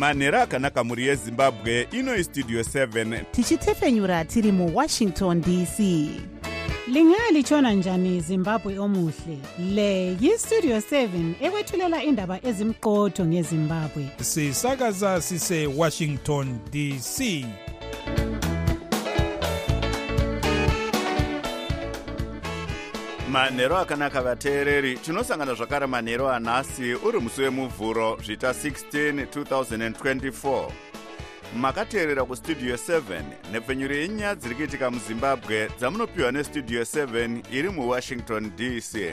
manhero akanaka mhuri yezimbabwe. Ino Studio 7 tichitefenyura tiri muWashington DC. Lingalitshona njani Zimbabwe omuhle? Le yiStudio 7 ekwethulela indaba ezimqotho ngeZimbabwe. Sisakaza sise Washington DC. manhero akanaka vateereri. Tinosangana zvakare manhero anhasi uri musi wemuvhuro zvita 16 2024. Makateerera kuStudio 7 nepfenyuro yenyaya dziri kuitika muZimbabwe dzamunopiwa neStudio 7 iri muWashington DC.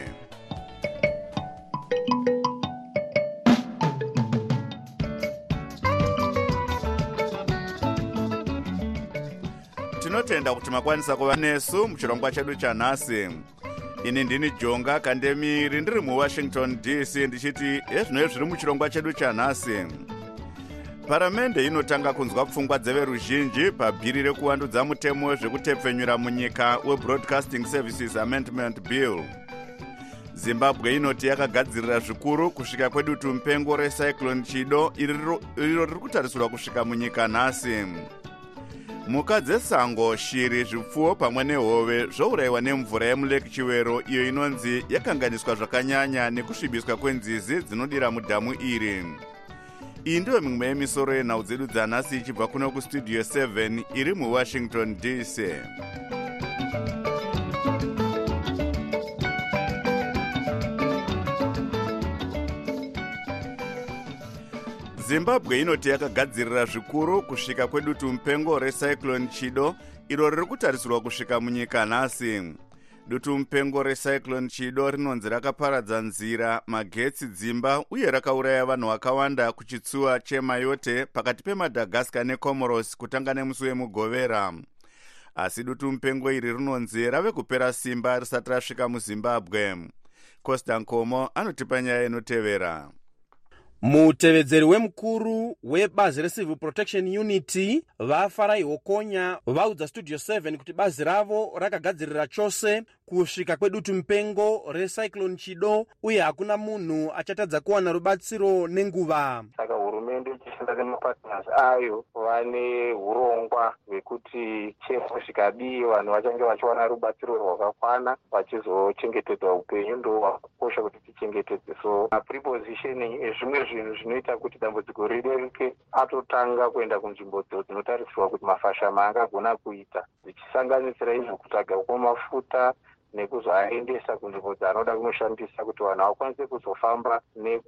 Tinotenda kuti makwanisa kuva nesu muchirongwa chedu chanhasi. Ini ndini Jonga Kandemiri ndiri muWashington DC ndichiti ezvino zviri muchirongwa chedu chanhasi. Paramende inotanga kunzwa pfungwa dzeveruzhinji pabhiri rekuwandudza mutemo wezvekutepfenyura munyika weBroadcasting Services Amendment Bill. Zimbabwe inoti yakagadzirira zvikuru kusvika kwedutu mupengo recyclone Chido iro riri kutarisirwa kusvika munyika nhasi. Mhuka dzesango, shiri, zvipfuwo pamwe nehove zvourayiwa nemvura yemuleki Chiwero iyo inonzi yakanganiswa zvakanyanya nekusvibiswa kwenzizi dzinodira mudhamu iri. Iyi ndiyo mimwe yemisoro yenhau dzedu dzanhasi ichibva kuno kuStudio 7 iri muWashington DC. Zimbabwe inoti yakagadzirira zvikuru kusvika kwedutu mupengo recyclone Chido iro riri kutarisirwa kusvika munyika nhasi. Dutu mupengo recyclone Chido rinonzi rakaparadza nzira, magetsi, dzimba uye rakauraya vanhu vakawanda kuchitsuwa cheMayotte pakati peMadagascar neComoros kutanga nemusi wemugovera. Asi dutu mupengo iri rinonzi rave kupera simba risati rasvika muZimbabwe. Costa Nkomo anotipa nyaya inotevera. Mutevedzeri wemukuru webazi reCivil Protection Unity vaFarai Hokonya vaudza Studio 7 kuti bazi ravo rakagadzirira chose kusvika kwedutu mupengo recyclone Chido uye hakuna munhu achatadza kuwana rubatsiro nenguva. Saka hurumende ichishanda nemapartners ayo vane urongwa hwekuti chemo zvikadii vanhu vachange vachiwana rubatsiro rwakakwana vachizochengetedza upenyu ndo hwakakosha kuti tichengetedze. So prepositioning ezvimwe zvinhu zvinoita kuti dambudziko rireruke atotanga kuenda kunzvimbo dzinotarisirwa kuti mafashama angagona kuita dzichisanganisira izvo kutsvaga kwemafuta nekuzoaendesa kunzvimbo dzaanoda kunoshandisa kuti vanhu vakwanise kuzofamba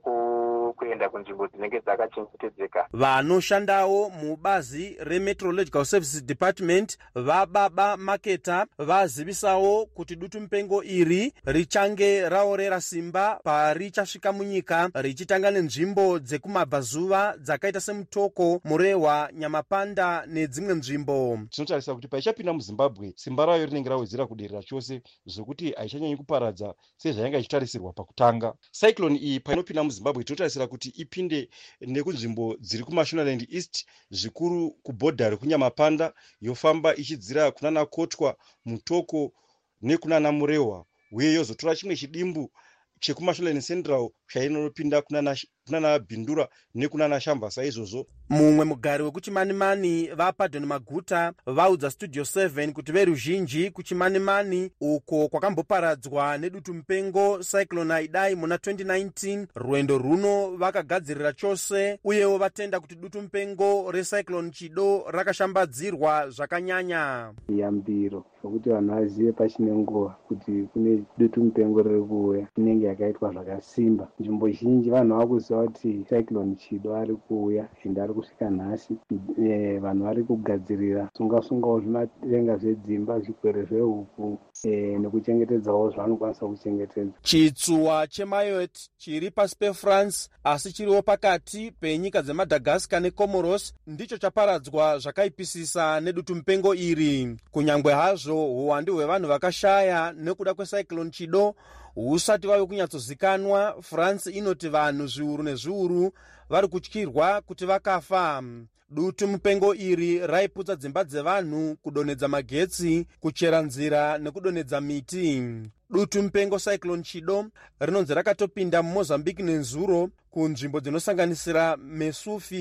nekuenda kunzvimbo dzinenge dzakachengetedzeka. Vanoshandawo mubazi reMeteorological Services Department vaBaba Maketa vazivisawo kuti dutu mupengo iri richange raorera simba parichasvika munyika richitanga nenzvimbo dzekumabvazuva dzakaita seMutoko, Murehwa, Nyamapanda nedzimwe nzvimbo. Tinotarisa kuti paichapinda muZimbabwe simba rayo rinenge rawedzera kuderera chose zvokuti haichanyanyi kuparadza sezvainge ichitarisirwa pakutanga. Cyclone iyi painopinda muZimbabwe tinotarisira kuti ipinde nekunzvimbo dziri kuMashonaland East, zvikuru kubhodha rekuNyamapanda, yofamba ichidzira kunana Kotwa, Mutoko nekunana Murehwa, uye yozotora chimwe chidimbu chekuMashonaland Central chainopinda kunana Bhindura nekunana Shamba saizvozvo. Mumwe mugari wekuChimanimani vaPadon Maguta vaudza Studio 7 kuti veruzhinji kuChimanimani uko kwakamboparadzwa nedutu mupengo cyclone Idai muna 2019 rwendo runo vakagadzirira chose uyewo vatenda kuti dutu mupengo recyclone Chido rakashambadzirwa zvakanyanya. Yambiro kuti vanhu vazive pachine nguva kuti kune dutu mupengo riri kuuya inenge yakaitwa zvakasimba. Nzvimbo zhinji vanhu vakuziva kuti cyclone Chido ari kuuya ende ari kusvika nhasi. Vanhu vari kugadzirira sungasungawo zvimatenga zvedzimba, zvikwere zvehuku nekuchengetedzawo zvavanokwanisa kuchengetedza. Chitsuwa cheMayotte chiri pasi peFrance asi chiriwo pakati penyika dzeMadagascar neComoros ndicho chaparadzwa zvakaipisisa nedutu mupengo iri. Kunyangwe hazvo uwandu hwevanhu vakashaya nekuda kwecyclone Chido husati vave kunyatsozikanwa, France inoti vanhu zviuru nezviuru vari kutyirwa kuti vakafa. Dutu mupengo iri raiputsa dzimba dzevanhu, kudonedza magetsi, kuchera nzira nekudonedza miti. Dutu mupengo cyclone Chido rinonzi rakatopinda muMozambique nenzuro kunzvimbo dzinosanganisira Mesufi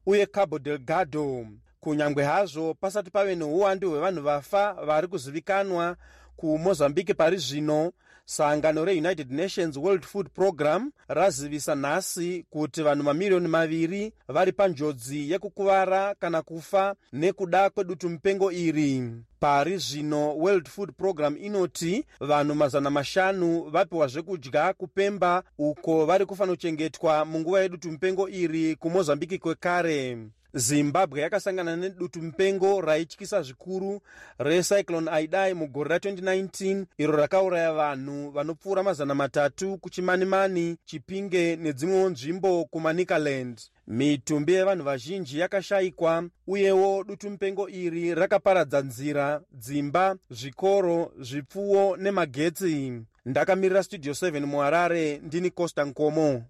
uye Cabo Delgado. Kunyangwe hazvo pasati pave neuwandu hwevanhu vafa vari kuzivikanwa kuMozambique pari zvino, sangano reUnited Nations World Food Program razivisa nhasi kuti vanhu mamiliyoni 2 vari panjodzi yekukuvara kana kufa nekuda kwedutu mupengo iri. Pari zvino World Food Program inoti vanhu 500 vapiwa zvekudya kuPemba, uko vari kufanochengetwa munguva yedutu mupengo iri kuMozambique kwekare. Zimbabwe yakasangana nedutu mupengo raityisa zvikuru recyclone Idai mugore ra2019, iro rakauraya vanhu vanopfuura 300 kuChimanimani, Chipinge nedzimwewo nzvimbo kuManicaland. Mitumbi yevanhu vazhinji yakashayikwa, uyewo dutu mupengo iri rakaparadza nzira, dzimba, zvikoro, zvipfuwo nemagetsi. Ndakamirira Studio 7 muHarare, ndini Costa Nkomo.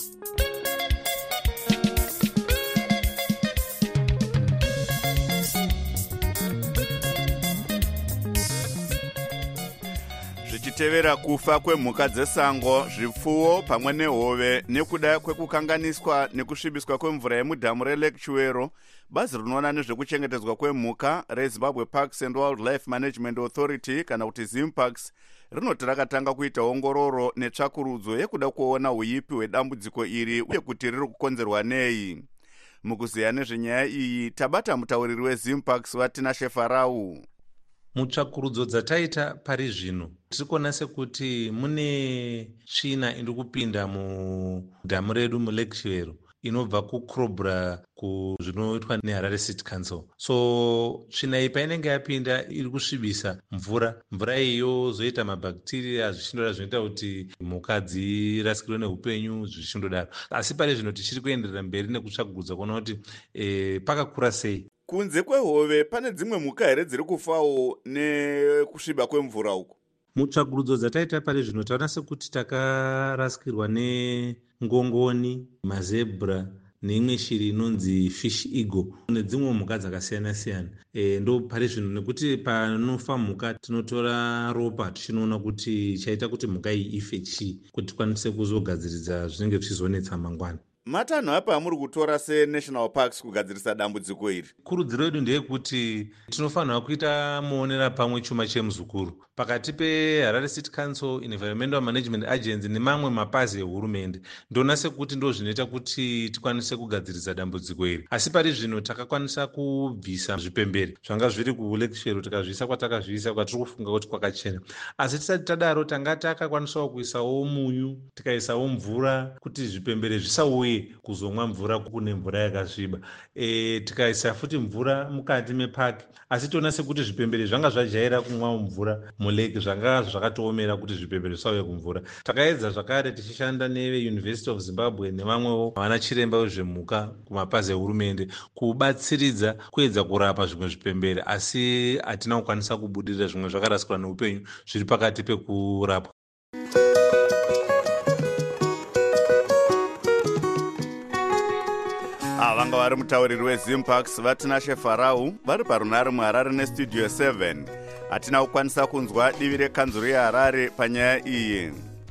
Zvichitevera kufa kwemhuka dzesango, zvipfuwo pamwe nehove nekuda kwekukanganiswa nekusvibiswa kwemvura yemudhamu reLake Chiwero, bazi rinoona nezvekuchengetedzwa kwemhuka reZimbabwe Parks and Wildlife Management Authority kana kuti ZimParks rinoti rakatanga kuita ongororo netsvakurudzo yekuda kuona uipi hwedambudziko iri uye kuti riri kukonzerwa nei. Mukuziya nezvenyaya iyi tabata mutauriri weZimParks Vatinashe Farau. Mutsvakurudzo dzataita pari zvino tiri kuona sekuti mune tsvina iri kupinda mudhamu redu muLake Chiwero inobva kuCrobra kuzvinoitwa neHarare City Council. So tsvina iyi painenge yapinda iri kusvibisa mvura iyo zoita mabhakteria zvichindodaro zvinoita kuti mhuka dzirasikirwe neupenyu zvichindodaro. Asi pari zvino tichiri kuenderera mberi nekutsvakurudzo kuona kuti pakakura sei. Kunze kwehove pane dzimwe mhuka here dziri kufawo nekusviba kwemvura uko? Mutsvakurudzo dzataita pari zvino taona sekuti takarasikirwa nengongoni, mazebra neimwe shiri inonzi fish eagle nedzimwe mhuka dzakasiyana siyana. Ndo pari zvino nekuti panofa mhuka tinotora ropa tichinoona kuti chaita kuti mhuka iyi ife chii, kuti tikwanise kuzogadziridza zvinenge zvichizonetsa mangwana. Matanho apa amuri kutora seNational Parks kugadzirisa dambudziko iri? Kurudziro yedu ndeyekuti tinofanira kuita muonera pamwe chuma chemuzukuru pakati peHarare City Council, Environmental Management Agency nemamwe mapazi ehurumende. Ndona sekuti ndo zvinoita kuti tikwanise kugadzirisa dambudziko iri. Asi pari zvino takakwanisa kubvisa zvipembere zvanga zviri kuLake Chiwero tikazviisa kwatakazviisa kwatiri kufunga kuti kwakachena. Asi tisati tadaro tanga takakwanisawo kuisawo munyu, tikaisawo mvura kuti zvipembere zvisauye kuzomwa mvura kune mvura yakasviba. Tikaisa futi mvura mukati mepaki, asi toona sekuti zvipembere zvanga zvajaira kumwa mvura mulake zvanga zvakatoomera kuti zvipembere zvisauye kumvura. Takaedza zvakare tichishanda neUniversity of Zimbabwe nevamwewo vana chiremba wezvemhuka kumapazi ehurumende kubatsiridza kuedza kurapa zvimwe zvipembere, asi hatina kukwanisa kubudirira zvimwe zvakarasikirwa neupenyu zviri pakati pekurapwa. Vanga vari mutauriri weZimParks Vatinashe Farau vari parunare muHarare neStudio 7. Hatina kukwanisa kunzwa divi rekanzuru yeHarare panyaya iyi.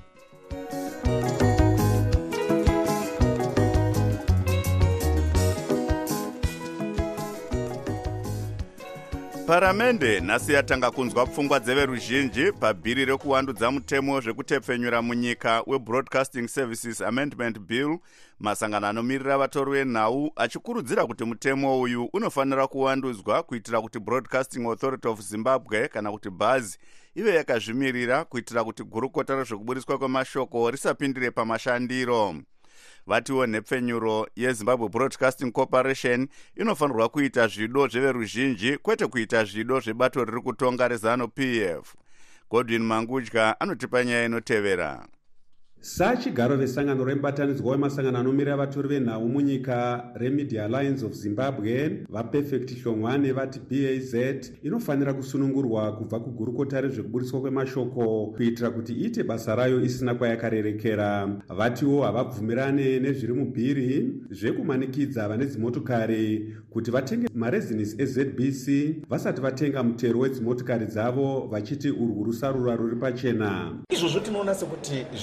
Paramende nhasi yatanga kunzwa pfungwa dzeveruzhinji pabhiri rekuwandudza mutemo zvekutepfenyura munyika weBroadcasting Services Amendment Bill, masangano anomirira vatori venhau achikurudzira kuti mutemo uyu unofanira kuwandudzwa kuitira kuti Broadcasting Authority of Zimbabwe kana kuti BAZI ive yakazvimirira kuitira kuti gurukota rezvekubudiswa kwemashoko risapindire pamashandiro. Vatiwo nhepfenyuro yeZimbabwe Broadcasting Corporation inofanirwa kuita zvido zveveruzhinji kwete kuita zvido zvebato riri kutonga reZANU-PF. Godwin Mangudya anotipa nyaya inotevera. Sachigaro vesangano remubatanidzwa wemasangano anomirira vatori venhau munyika reMedia Alliance of Zimbabwe, vaPerfect Hlongwane vati BAZ inofanira kusunungurwa kubva kugurukota rezvekubudiswa kwemashoko kuitira kuti iite basa rayo isina kwayakarerekera. Vatiwo havabvumirane nezviri mubhiri zvekumanikidza vane dzimotokari kuti vatenge marezinisi eZBC vasati vatenga mutero wedzimotokari dzavo, vachiti urwu rusarura ruri pachena. Izvozvo tinoona sekuti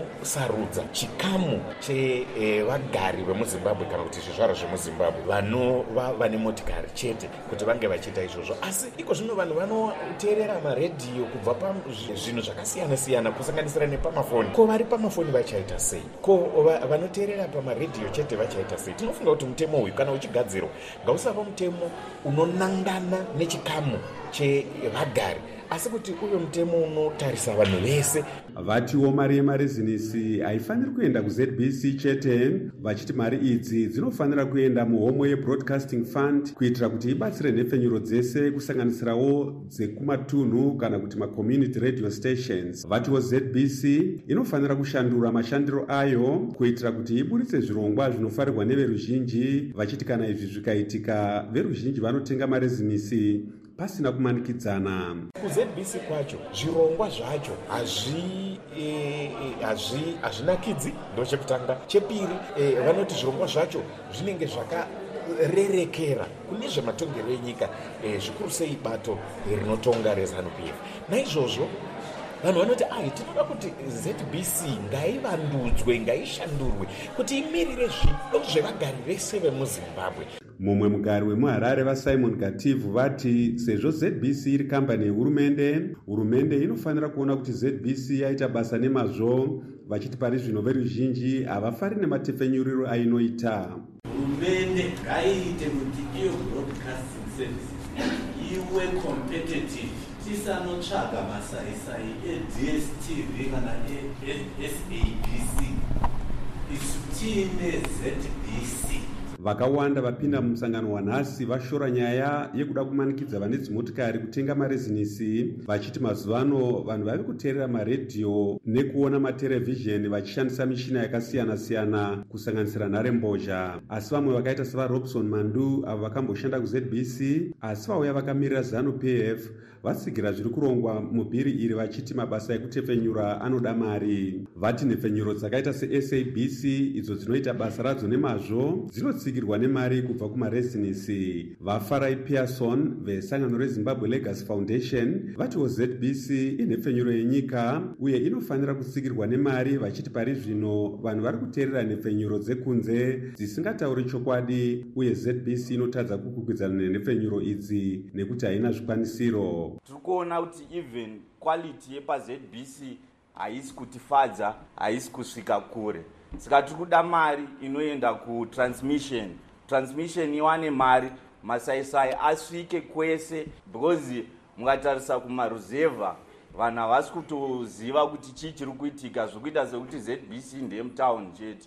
vanosarudza chikamu chevagari vemuzimbabwe kana kuti zvizvarwa zvemuzimbabwe vanova vane motikari chete kuti vange vachiita izvozvo. Asi iko zvino vanhu vanoteerera maredhiyo kubva pazvinhu zvakasiyana-siyana kusanganisira nepamafoni. Ko vari pamafoni vachaita sei? Ko vanoteerera pamaredhiyo chete vachaita sei? Tinofunga kuti mutemo uyu kana uchigadzirwa ngausava mutemo unonangana nechikamu chevagari, asi kuti uyo mutemo unotarisa vanhu vese. Vatiwo mari yemarezinisi haifaniri kuenda kuZBC chete, vachiti mari idzi dzinofanira kuenda muhomwe yeBroadcasting Fund kuitira kuti ibatsire nhefenyuro dzese kusanganisirawo dzekumatunhu kana kuti macommunity radio stations. Vatiwo ZBC inofanira kushandura mashandiro ayo kuitira kuti iburitse zvirongwa zvinofarirwa neveruzhinji, vachiti kana izvi zvikaitika veruzhinji vanotenga marezinisi pasina kumanikidzana. KuZBC kwacho zvirongwa zvacho hazvinakidzi, ndo chekutanga. Chepiri, vanoti zvirongwa zvacho zvinenge zvakarerekera kune zvematongero enyika, zvikuru sei bato rinotonga reZANU-PF. Naizvozvo vanhu vanoti tinoda kuti ZBC ngaivandudzwe, ngaishandurwe kuti imirire zvido zvevagari vese vemuZimbabwe. Mumwe mugari wemuHarare vaSimon Gativu vati sezvo ZBC iri kambani yehurumende inofanira kuona kuti ZBC yaita basa nemazvo, vachiti pari zvino veruzhinji havafari nematefenyuriro ainoita. Hurumende ngaiite kuti iyo broadcasting services iwe competitive, tisanotsvaga masaisai eDSTV kana eSABC, isu tiine ZBC. Vakawanda vapinda mumusangano wanhasi vashora nyaya yekuda kumanikidza vane dzimotikari kutenga marezinisi, vachiti mazuvano vanhu vave kuteerera maredhiyo nekuona materevhizheni vachishandisa michina yakasiyana-siyana kusanganisira nharembozha. Asi vamwe vakaita sevaRobson Mandu avo vakamboshanda kuZBC asi vauya vakamirira ZANU-PF vatsigira zviri kurongwa mubhiri iri, vachiti mabasa ekutefenyura anoda mari. Vati nhefenyuro dzakaita seSABC idzo dzinoita basa radzo nemazvo dzinotsigirwa nemari kubva kumarezinisi. Vafarai Pearson vesangano reZimbabwe Legacy Foundation vatiwo ZBC inhefenyuro yenyika uye inofanira kutsigirwa nemari, vachiti pari zvino vanhu vari kuteerera nhefenyuro dzekunze dzisingatauri chokwadi uye ZBC inotadza kukwikwidzana nenhefenyuro idzi nekuti haina zvikwanisiro. Tiri kuona kuti even quality yepaZBC haisi kutifadza, haisi kusvika kure. Saka tiri kuda mari inoenda kutransmission iwane mari, masaisai asvike kwese, because mukatarisa kumaruzevha vanhu havasi kutoziva kuti chii chiri kuitika, zvokuita sekuti ZBC ndeyemutauni chete,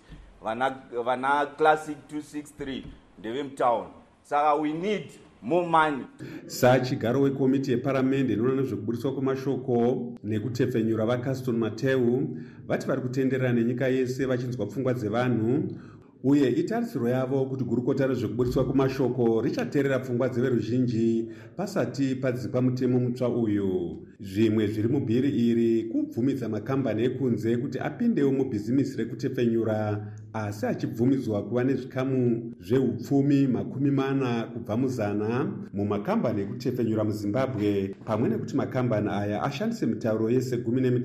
vana Classic 263 ndevemutauni. Saka we need more money. Sachigaro wekomiti yeparamende inoona nezvekuburiswa kwemashoko nekutefenyura vaCaston Mateu vati vari kutenderera nenyika yese vachinzwa pfungwa dzevanhu uye itarisiro yavo kuti gurukota rezvekuburiswa kwemashoko richateerera pfungwa dzeveruzhinji pasati padzikwa mutemo mutsva uyu. Zvimwe zviri mubhiri iri kubvumidza makambani ekunze kuti apindewo mubhizimisi rekutefenyura, asi achibvumidzwa kuva nezvikamu zveupfumi 40 kubva muzana mumakambani ekutefenyura muZimbabwe, pamwe nekuti makambani aya ashandise mitauro yese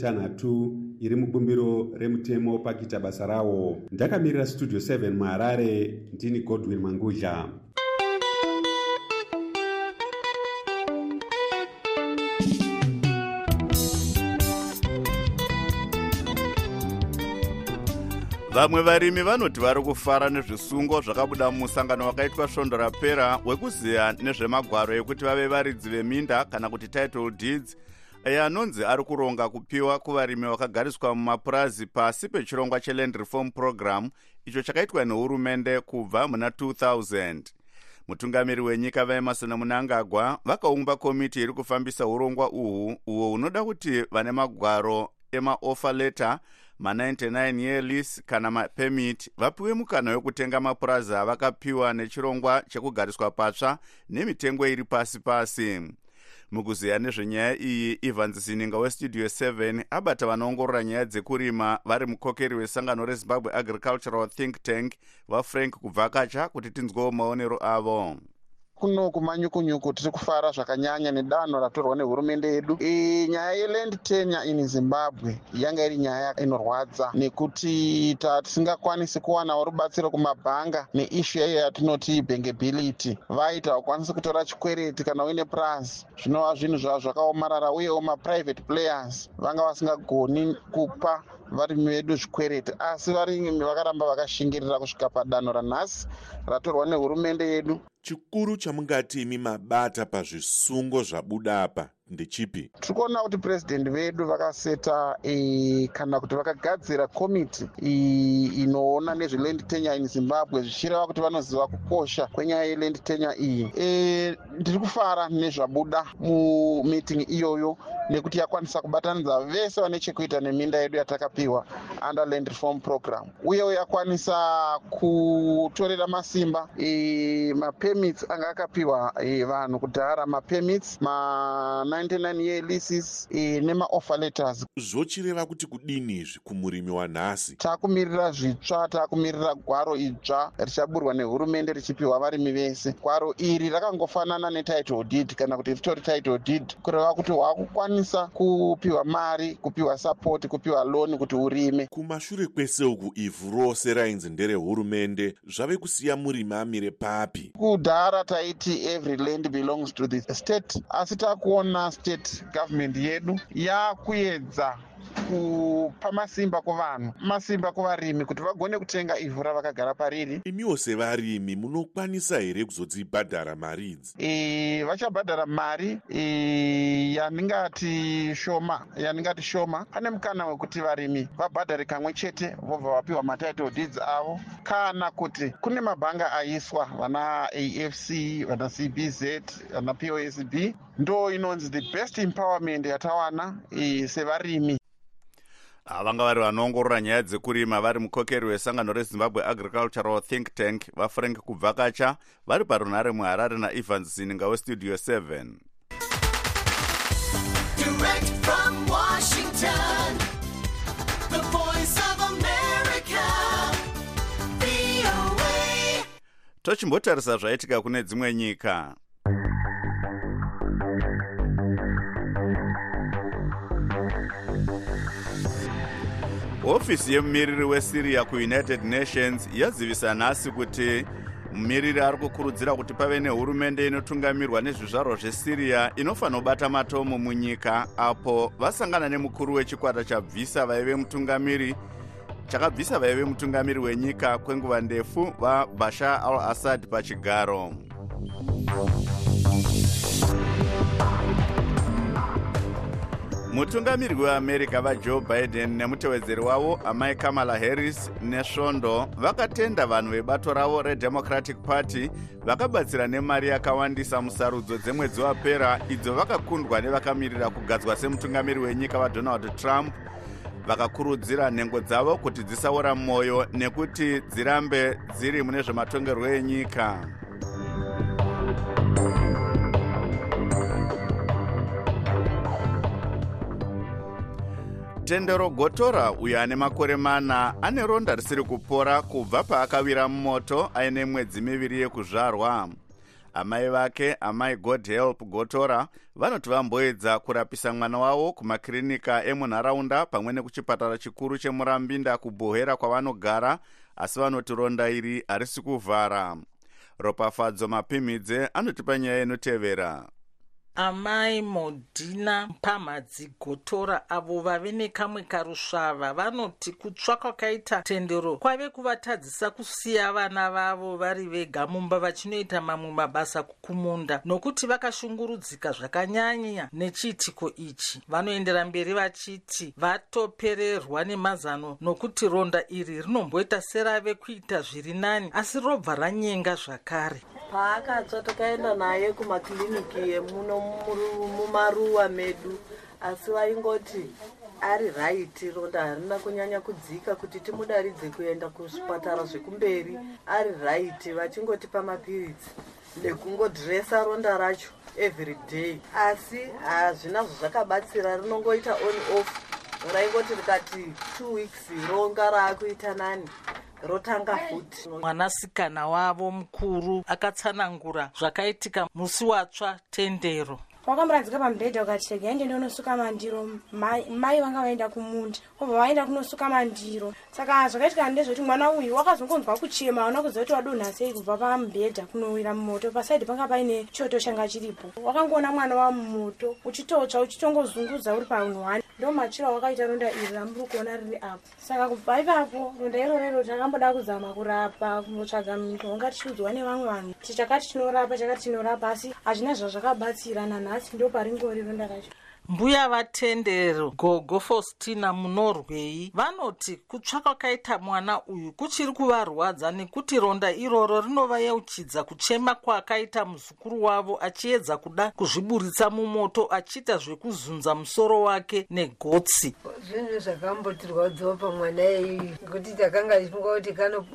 16 iri mubumbiro remutemo pakuita basa rawo. Ndakamirira Studio 7 muHarare, ndini Godwin Mangudla. Vamwe varimi vanoti vari kufara nezvisungo zvakabuda mumusangano wakaitwa svondo rapera wekuziya nezvemagwaro ekuti vave varidzi veminda kana kuti title deeds, anonzi ari kuronga kupiwa kuvarimi vakagariswa mumapurazi pasi pechirongwa cheland reform program icho chakaitwa nehurumende kubva muna 2000. Mutungamiri wenyika vaEmerson Mnangagwa vakaumba komiti iri kufambisa urongwa uhu uwo unoda kuti vane magwaro emaoffer letter, ma99 year lease kana mapemit vapiwe mukana wekutenga mapurazi avakapiwa nechirongwa chekugariswa patsva nemitengo iri pasi. Mukuziya nezvenyaya iyi, Ivan Zininga weStudio 7 abata vanoongorora nyaya dzekurima vari mukokeri wesangano reZimbabwe Agricultural Think Tank vaFrank Kubvakacha kuti tinzwewo maonero avo. kuno kumanyukunyuku tiri kufara zvakanyanya nedanho ratorwa nehurumende yedu. Nyaya yeland tenure in Zimbabwe yanga iri nyaya inorwadza nekuti tisingakwanisi kuwanawo rubatsiro kumabhanga neishu yayo yatinoti bankability. Vaita vakwanisi kutora chikwereti kana uine plus zvinova zvinhu zvavo zvakaomarara, uyewo maprivate players vanga vasingagoni kupa varimi vedu zvikwereti, asi varimi vakaramba vakashingirira kusvika padanho ranhasi ratorwa nehurumende yedu. Chikuru chamungati imi mabata pazvisungo zvabuda apa ndechipi? Tiri kuona kuti purezidendi vedu vakaseta kana kuti vakagadzira komiti inoona nezveland tenure in Zimbabwe, zvichireva kuti vanoziva kukosha kwenyaya yeland tenure iyi. Ndiri kufara nezvabuda mumeeting iyoyo nekuti yakwanisa kubatanidza vese vane chekuita neminda yedu yatakapiwa under land reform program, uyewo yakwanisa kutorera masimba mapemits anga akapiwa vanhu kudhara, mapemits 99 year leases nema-offer letters. Zvochireva kuti kudini izvi kumurimi wanhasi? Takumirira zvitsva, takumirira gwaro idzva richaburwa nehurumende richipiwa varimi vese. Gwaro iri rakangofanana netitle deed kana kuti ritori title deed, kureva kuti wakukwanisa kupiwa mari, kupiwa support, kupiwa loan kuti urime. Kumashure kwese uku ivhu rose rainzi nderehurumende zvave kusiya murimi amire papi? Kudhara taiti every land belongs to the state, asi takuona state government yedu yakuedza kupa masimba kuvanhu, masimba kuvarimi kuti vagone kutenga ivhu ravakagara pariri. Imiwo sevarimi munokwanisa here kuzodzibhadhara mari idzi? Vachabhadhara mari yaningati shoma. Pane mukana wekuti varimi vabhadhare kamwe chete vobva vapiwa matitle deeds avo, kana kuti kune mabhanga aiswa vana AFC, vana CBZ, vana POSB, ndo inonzi the best empowerment yatawana sevarimi. Vanga vari vanoongorora nyaya dzekurima vari mukokeri wesangano reZimbabwe Agricultural Think Tank vaFrank Kubvakacha vari parunhare muHarare naEvans Zininga weStudio 7. Direct from Washington, the voice of America, VOA. Tochimbotarisa zvaitika kune dzimwe nyika. Ofisi yemumiriri weSyria kuUnited Nations yazivisa nhasi kuti mumiriri ari kukurudzira kuti pave nehurumende inotungamirwa nezvizvarwa zveSyria inofanira kubata matomo munyika apo vasangana nemukuru wechikwata chakabvisa vaive mutungamiri wenyika kwenguva ndefu vaBashar al-Assad pachigaro. Mutungamiri weAmerica vaJoe Biden nemutevedzeri wavo amai Kamala Harris nesvondo vakatenda vanhu vebato ravo reDemocratic Party vakabatsira nemari yakawandisa musarudzo dzemwedzi wapera idzo vakakundwa nevakamirira kugadzwa semutungamiri wenyika vaDonald Trump, vakakurudzira nhengo dzavo kuti dzisaora mwoyo nekuti dzirambe dziri mune zvematongerwo enyika. Tendero Gotora uyo ane makore 4 ane ronda risiri kupora kubva paakawira mumoto aine mwedzi 2 yekuzvarwa. Amai vake, amai God Help Gotora, vanoti vamboedza kurapisa mwana wavo kumakirinika emunharaunda pamwe nekuchipatara chikuru chemurambinda kuBohera kwavanogara, asi vanoti ronda iri harisi kuvhara. Ropafadzo Mapimidze anotipa nyaya inotevera. Amai Modina Mpamadzi Gotora avo vave nekamwe karusvava vanoti kutsva kwakaita tendero kwave kuvatadzisa kusiya vana vavo vari vega mumba vachinoita mamwe mabasa kumunda, nokuti vakashungurudzika zvakanyanya nechiitiko ichi. Vanoendera mberi vachiti vatopererwa nemazano nokuti ronda iri rinomboita serave kuita zviri nani asi robva ranyenga zvakare. Paakatsva takaenda naye kumakiliniki emuno mumaruwa medu, asi vaingoti ari raiti ronda harina kunyanya kudzika kuti timudaridze kuenda kuzvipatara zvekumberi, ari raiti vachingotipa mapiritsi nekungodhiresa ronda racho every day, asi hazvina zvakabatsira, rinongoita on off. Raingoti rikati 2 weeks ronga raakuita nani, rotanga futi. Mwanasikana wavo mukuru akatsanangura zvakaitika musi watsva tendero. Wakamuradzika pamubhedha ukati chega ende ndonosuka mandiro. Mai vanga vaenda kumunda obva vaenda kunosuka mandiro. Saka zvakaitika ndezvekuti mwana uyu wakazongonzwa kuchema aona kuziva kuti wadonha sei kubva pamubhedha kunowira mumoto. Pasaidhi panga paine choto changa chiripo. Wakangoona mwana wamumoto uchitotsva uchitongozungudza uri paunhwani. Ndo machira wakaita ronda iri ramuri kuona riri apo. Saka kubva ipapo ronda irorero takamboda kuzama kurapa kunotsvaga mishonga tichiudzwa nevamwe vanhu kuti chakati tinorapa asi hazvina zvazvakabatsirana. Nhasi ndo paringori ronda racho. Mbuya vatendero Gogo Faustina munorwei vanoti kutsva kwakaita mwana uyu kuchiri kuvarwadza nekuti ronda iroro rinovayeuchidza kuchema kwakaita muzukuru wavo achiedza kuda kuzviburitsa mumoto achiita zvekuzunza musoro wake negotsi. Zvinhu zvakambotirwadzawo pamwana iyu ngekuti takanga tichifunga kuti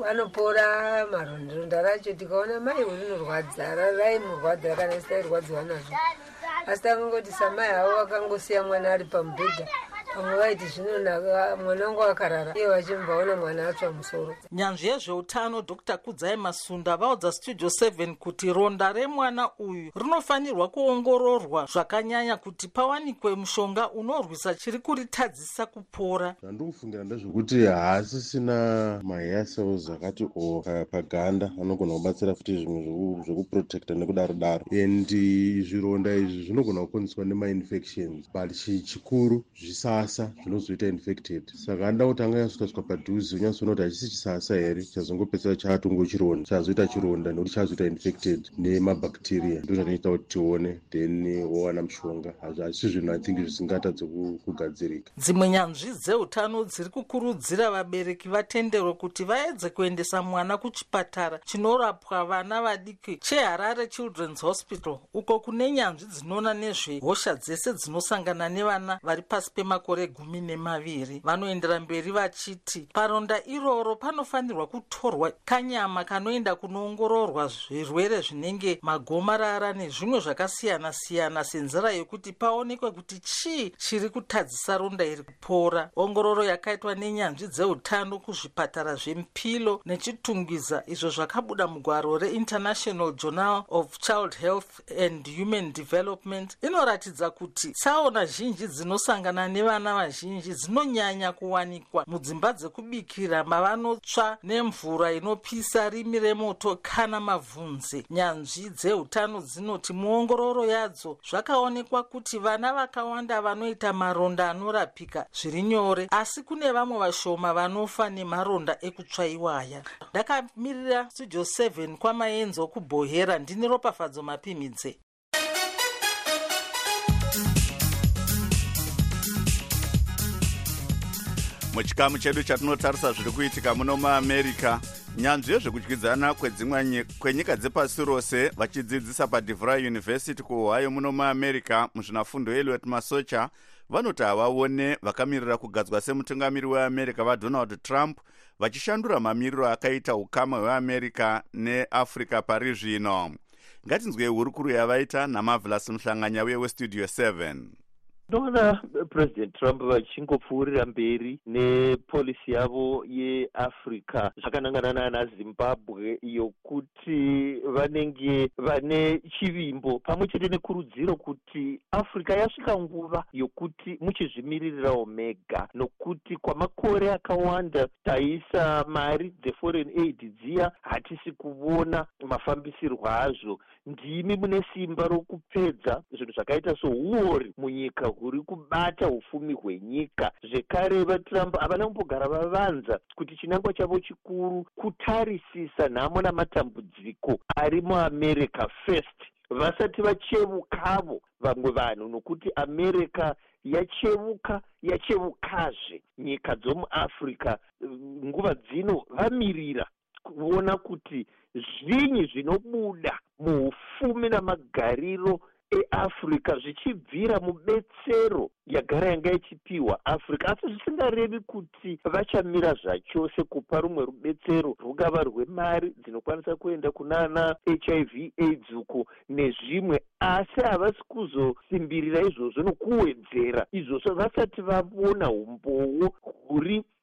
anopora maronda racho tikaona mai rinorwadza raimurwadza kana sitairwadziwa nazvo. Asi takangoti samai havo vakangosiya mwana ari pamubhedha. Pamwe vaiti zvinonaka mwana wangu akarara iye vachimbaona mwana atsva musoro. Nyanzvi yezveutano Dr. Kudzai Masunda vaudza Studio 7 kuti ronda remwana uyu rinofanirwa kuongororwa zvakanyanya kuti pawanikwe mushonga unorwisa chiri kuritadzisa kupora. Zvandikufungira ndezvekuti haasisina mahair cells akati paganda anogona kubatsira futi zvimwe zvekuprotecta nekudaro endi zvironda izvi zvinogona kukonzerwa nemainfections but chikuru zvisasa zvinozoita infected. Saka anoda kuti anga yasvika padhuze unyatsoona kuti hachisi chisasa here chazongopedzera chatongo chironda chazoita chironda nekuti chazoita infected nemabacteria. Ndo zvanoita kuti tione then wowana mushonga. Hazvisi zvinhu I think zvisingatadze kugadzirika. Dzimwe nyanzvi dzeutano dziri kukurudzira vabereki vatendero kuti vaedze kuendesa mwana kuchipatara chinorapwa vana vadiki cheHarare Children's Hospital uko kune nyanzvi dzinoona nezvehosha dzese dzinosangana nevana vari pasi pemakore 12. Vanoendera mberi vachiti paronda iroro panofanirwa kutorwa kanyama kanoenda kunoongororwa zvirwere zvinenge magomarara nezvimwe zvakasiyana-siyana senzira yekuti paonekwe kuti chii chiri kutadzisa ronda iri kupora. Ongororo yakaitwa nenyanzvi dzeutano kuzvipatara zveMpilo nechitungwiza izvo zvakabuda mugwaro reInternational Journal of Child Health and Human Development inoratidza kuti tsaona zhinji dzinosangana nevana vazhinji dzinonyanya kuwanikwa mudzimba dzekubikira mavanotsva nemvura inopisa rimi remoto kana mavhunze. Nyanzvi dzeutano dzinoti muongororo yadzo zvakaonekwa kuti vana vakawanda vanoita maronda anorapika zviri nyore asi kune vamwe vashoma vanofa nemaronda ekutsvaiwa aya. Ndakamirira Studio 7 kwamaenzo kuBhohera ndini Ropafadzo Mapimidze. Muchikamu chedu chatinotarisa zviri kuitika muno muAmerica, nyanzvi yezvekudyidzana kwenyika dzepasi rose vachidzidzisa paDeVry University kuOhio muno muAmerica muzvinafundo Eliot Masocha vanoti havaone vakamirira kugadzwa semutungamiri weAmerica vaDonald Trump vachishandura mamiriro akaita ukama hweAmerica neAfrica pari zvino. Ngatinzwei hurukuru yavaita naMarvelous Muhlanganya weStudio 7. Ndona President Trump vachingopfuurira mberi nepolisi yavo yeAfrica zvakanangana nana Zimbabwe yokuti vanenge vane chivimbo pamwe chete nekurudziro kuti Africa yasvika nguva yokuti muchizvimiririrawo mega nokuti kwamakore akawanda taisa mari dzeforeign aid dziya hatisi kuona mafambisirwo azvo. Ndimi mune simba rokupedza zvinhu zvakaita souori munyika huri kubata ufumi hwenyika. Zvekare vaTrump havana kumbogara vavanza kuti chinangwa chavo chikuru kutarisisa nhamo namatambudziko ari muAmerica first vasati vachevukavo vamwe vanhu nokuti America yachevukazve. Nyika dzomuAfrica nguva dzino vamirira kuona kuti zvinyi zvinobuda muufumi namagariro eAfrica zvichibvira mubetsero yagara yanga ichipiwa Africa, asi zvisingarevi kuti vachamira zvachose kupa rumwe rubetsero rungava rwemari dzinokwanisa kuenda kunana HIV AIDS uko nezvimwe, asi havasi kuzosimbirira izvozvo nokuwedzera izvozvo vasati vavona umbowo huri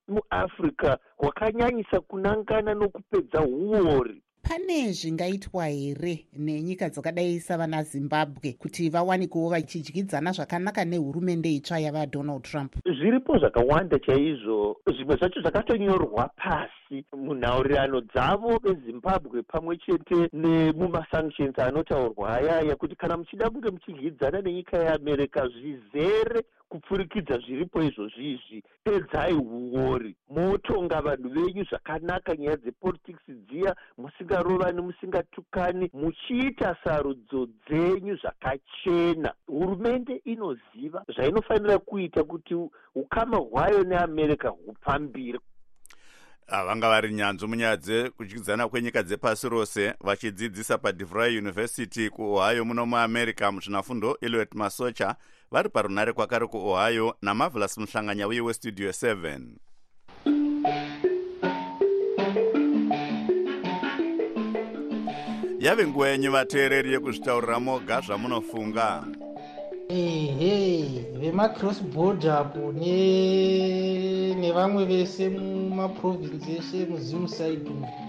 muafrica hwakanyanyisa kunangana nokupedza uori. Pane zvingaitwa here nenyika dzakadai savana Zimbabwe kuti vawanikewo vachidyidzana zvakanaka nehurumende itsva yava Donald Trump? Zviripo zvakawanda chaizvo, zvimwe zvacho zvakatonyorwa pasi munhaurirano dzavo vezimbabwe pamwe chete nemumasanctions anotaurwa ayaya kuti kana muchida kunge muchidyidzana nenyika yeamerica zvizere kupfurikidza zviripo izvozvizvi, pedzai uori, motonga vanhu venyu zvakanaka, nyaya dzepolitics dziya musingarovani musingatukani, muchiita sarudzo dzenyu zvakachena. Hurumende inoziva zvainofanira kuita kuti ukama hwayo neamerica hupambire. Vanga vari nyanzvi munyaya dzekudyidzana kwenyika dzepasi rose vachidzidzisa paDeVry University kuOhio muno muamerica muzvinafundo Eliot Masocha vari parunare kwakare kuOhio naMarvelous Muhlanganya uye weStudio 7. Yave nguva yenyu vateereri yekuzvitaurira moga zvamunofunga. Vemacross border apo nevamwe vese mumaprovinsi eshe muzimu side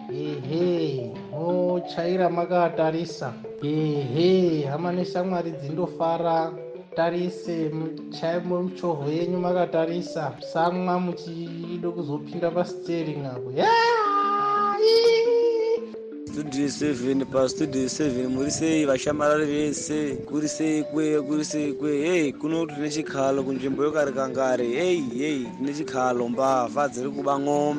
mochaira makatarisa hama neshamwari dzindofara, tarise muchaimo muchovho yenyu makatarisa, samwa muchida kuzopinda pastering apo. Studio 7 pa Studio 7 muri sei vashamarari vese, kuri sei kwe kuno tine chikhalo kunzvimbo yokarikangare tine chikhalo mbavha dziri kuba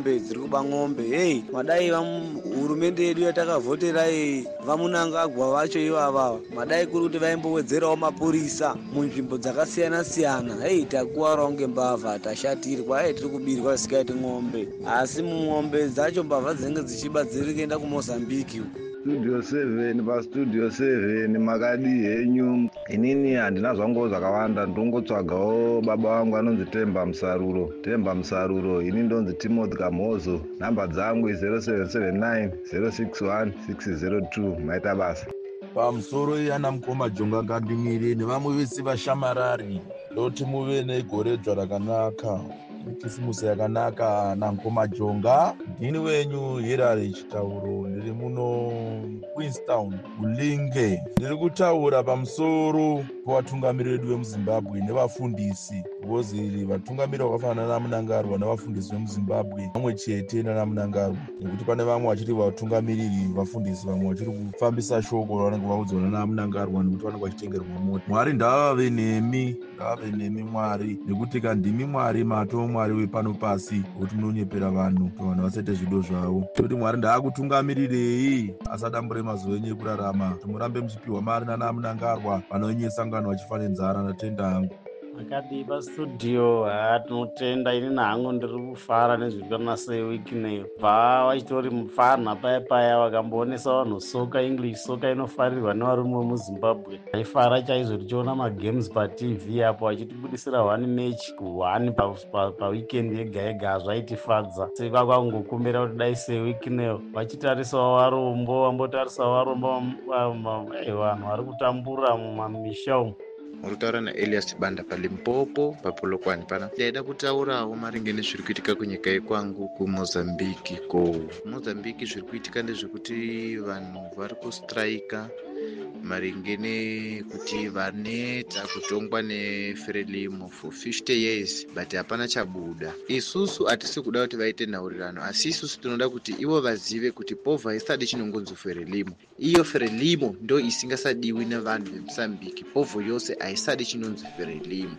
ng'ombe madai hurumende yedu yatakavhotera vamunangagwa vacho ivava madai kuri kuti vaimbowedzerawo mapurisa munzvimbo dzakasiyana-siyana. Takuwarawo ngembavha, tashatirwa, tiri kubirwa zvisikaiti ng'ombe, asi mung'ombe dzacho mbavha dzinenge dzichiba dziri kuenda kuMozambique. Studio 7 pa Studio 7 makadi henyu. Inini handina zvangu zvakawanda, ndongotsvagawo baba vangu anonzi Temba Musaruro, ini ndonzi Timothy Kamhozo, namba dzangu 0779 061 602. maita basa. Pamusoro yana mukoma Jonga Ngandimire nevamwe vese vashamarari, ndoti muve negoredzwa rakanaka, kisimusi yakanaka nankoma Jonga. Ndini wenyu Hirari Chitauro, ndiri muno Queenstown Bulinge. Ndiri kutaura pamusoro pavatungamiriri vedu vemuZimbabwe nevafundisi, because vatungamiriri vakafanana naMunangarwa nevafundisi vemuZimbabwe vamwe chete naMunangarwa, nekuti pane vamwe vachiri vatungamiriri vafundisi, vamwe vachiri kufambisa shoko ravanenge vaudzana naMunangarwa nekuti vanenge vachitengerwa mota. Mwari ndavave nemi Mwari, nekuti kandimi Mwari mato Mwari wepano pasi, kuti munonyepera vanhu kuti vanhu vasaite zvido zvavo. Toti Mwari ndaakutungamirirei asadambure mazuva enyu ekurarama, kuti murambe muchipiwa mari naMunangarwa vanonyesangano vachifane nzara. Natenda hangu akadi pastudio. Tinotenda, ini nangu ndiri kufara nezvirikana sewiki neyo, bva vachitori mufana paya vakamboonesa vanhu soka, English soka inofarirwa nevarume vemuZimbabwe. Vaifara chaizvo tichiona magames paTV apo vachitibudisira 1 match 1 paweekend yega zvaitifadza. Seka kwakungokumbira kuti dai sewiki neyo vachitarisawo varombo, vambotarisawo varombo vanhu vari kutambura mumamisha umu. Uritaura naElias Banda paLimpopo paPolokwane pana. Ndaida kutaurawo maringe nezviri kuitika kunyika yekwangu kuMozambique. Mozambique zviri kuitika ndezvekuti vanhu vari kustraika maringe nekuti vaneta kutongwa neFrelimo for 50 years but hapana chabuda. Isusu hatisi kuda kuti vaite nhaurirano, asi isusu tinoda kuti ivo vazive kuti povha isadi chinongonzi Frelimo. Iyo Frelimo ndo isingasadiwi nevanhu veMozambique. Povho yose haisadi chinonzi Frelimo.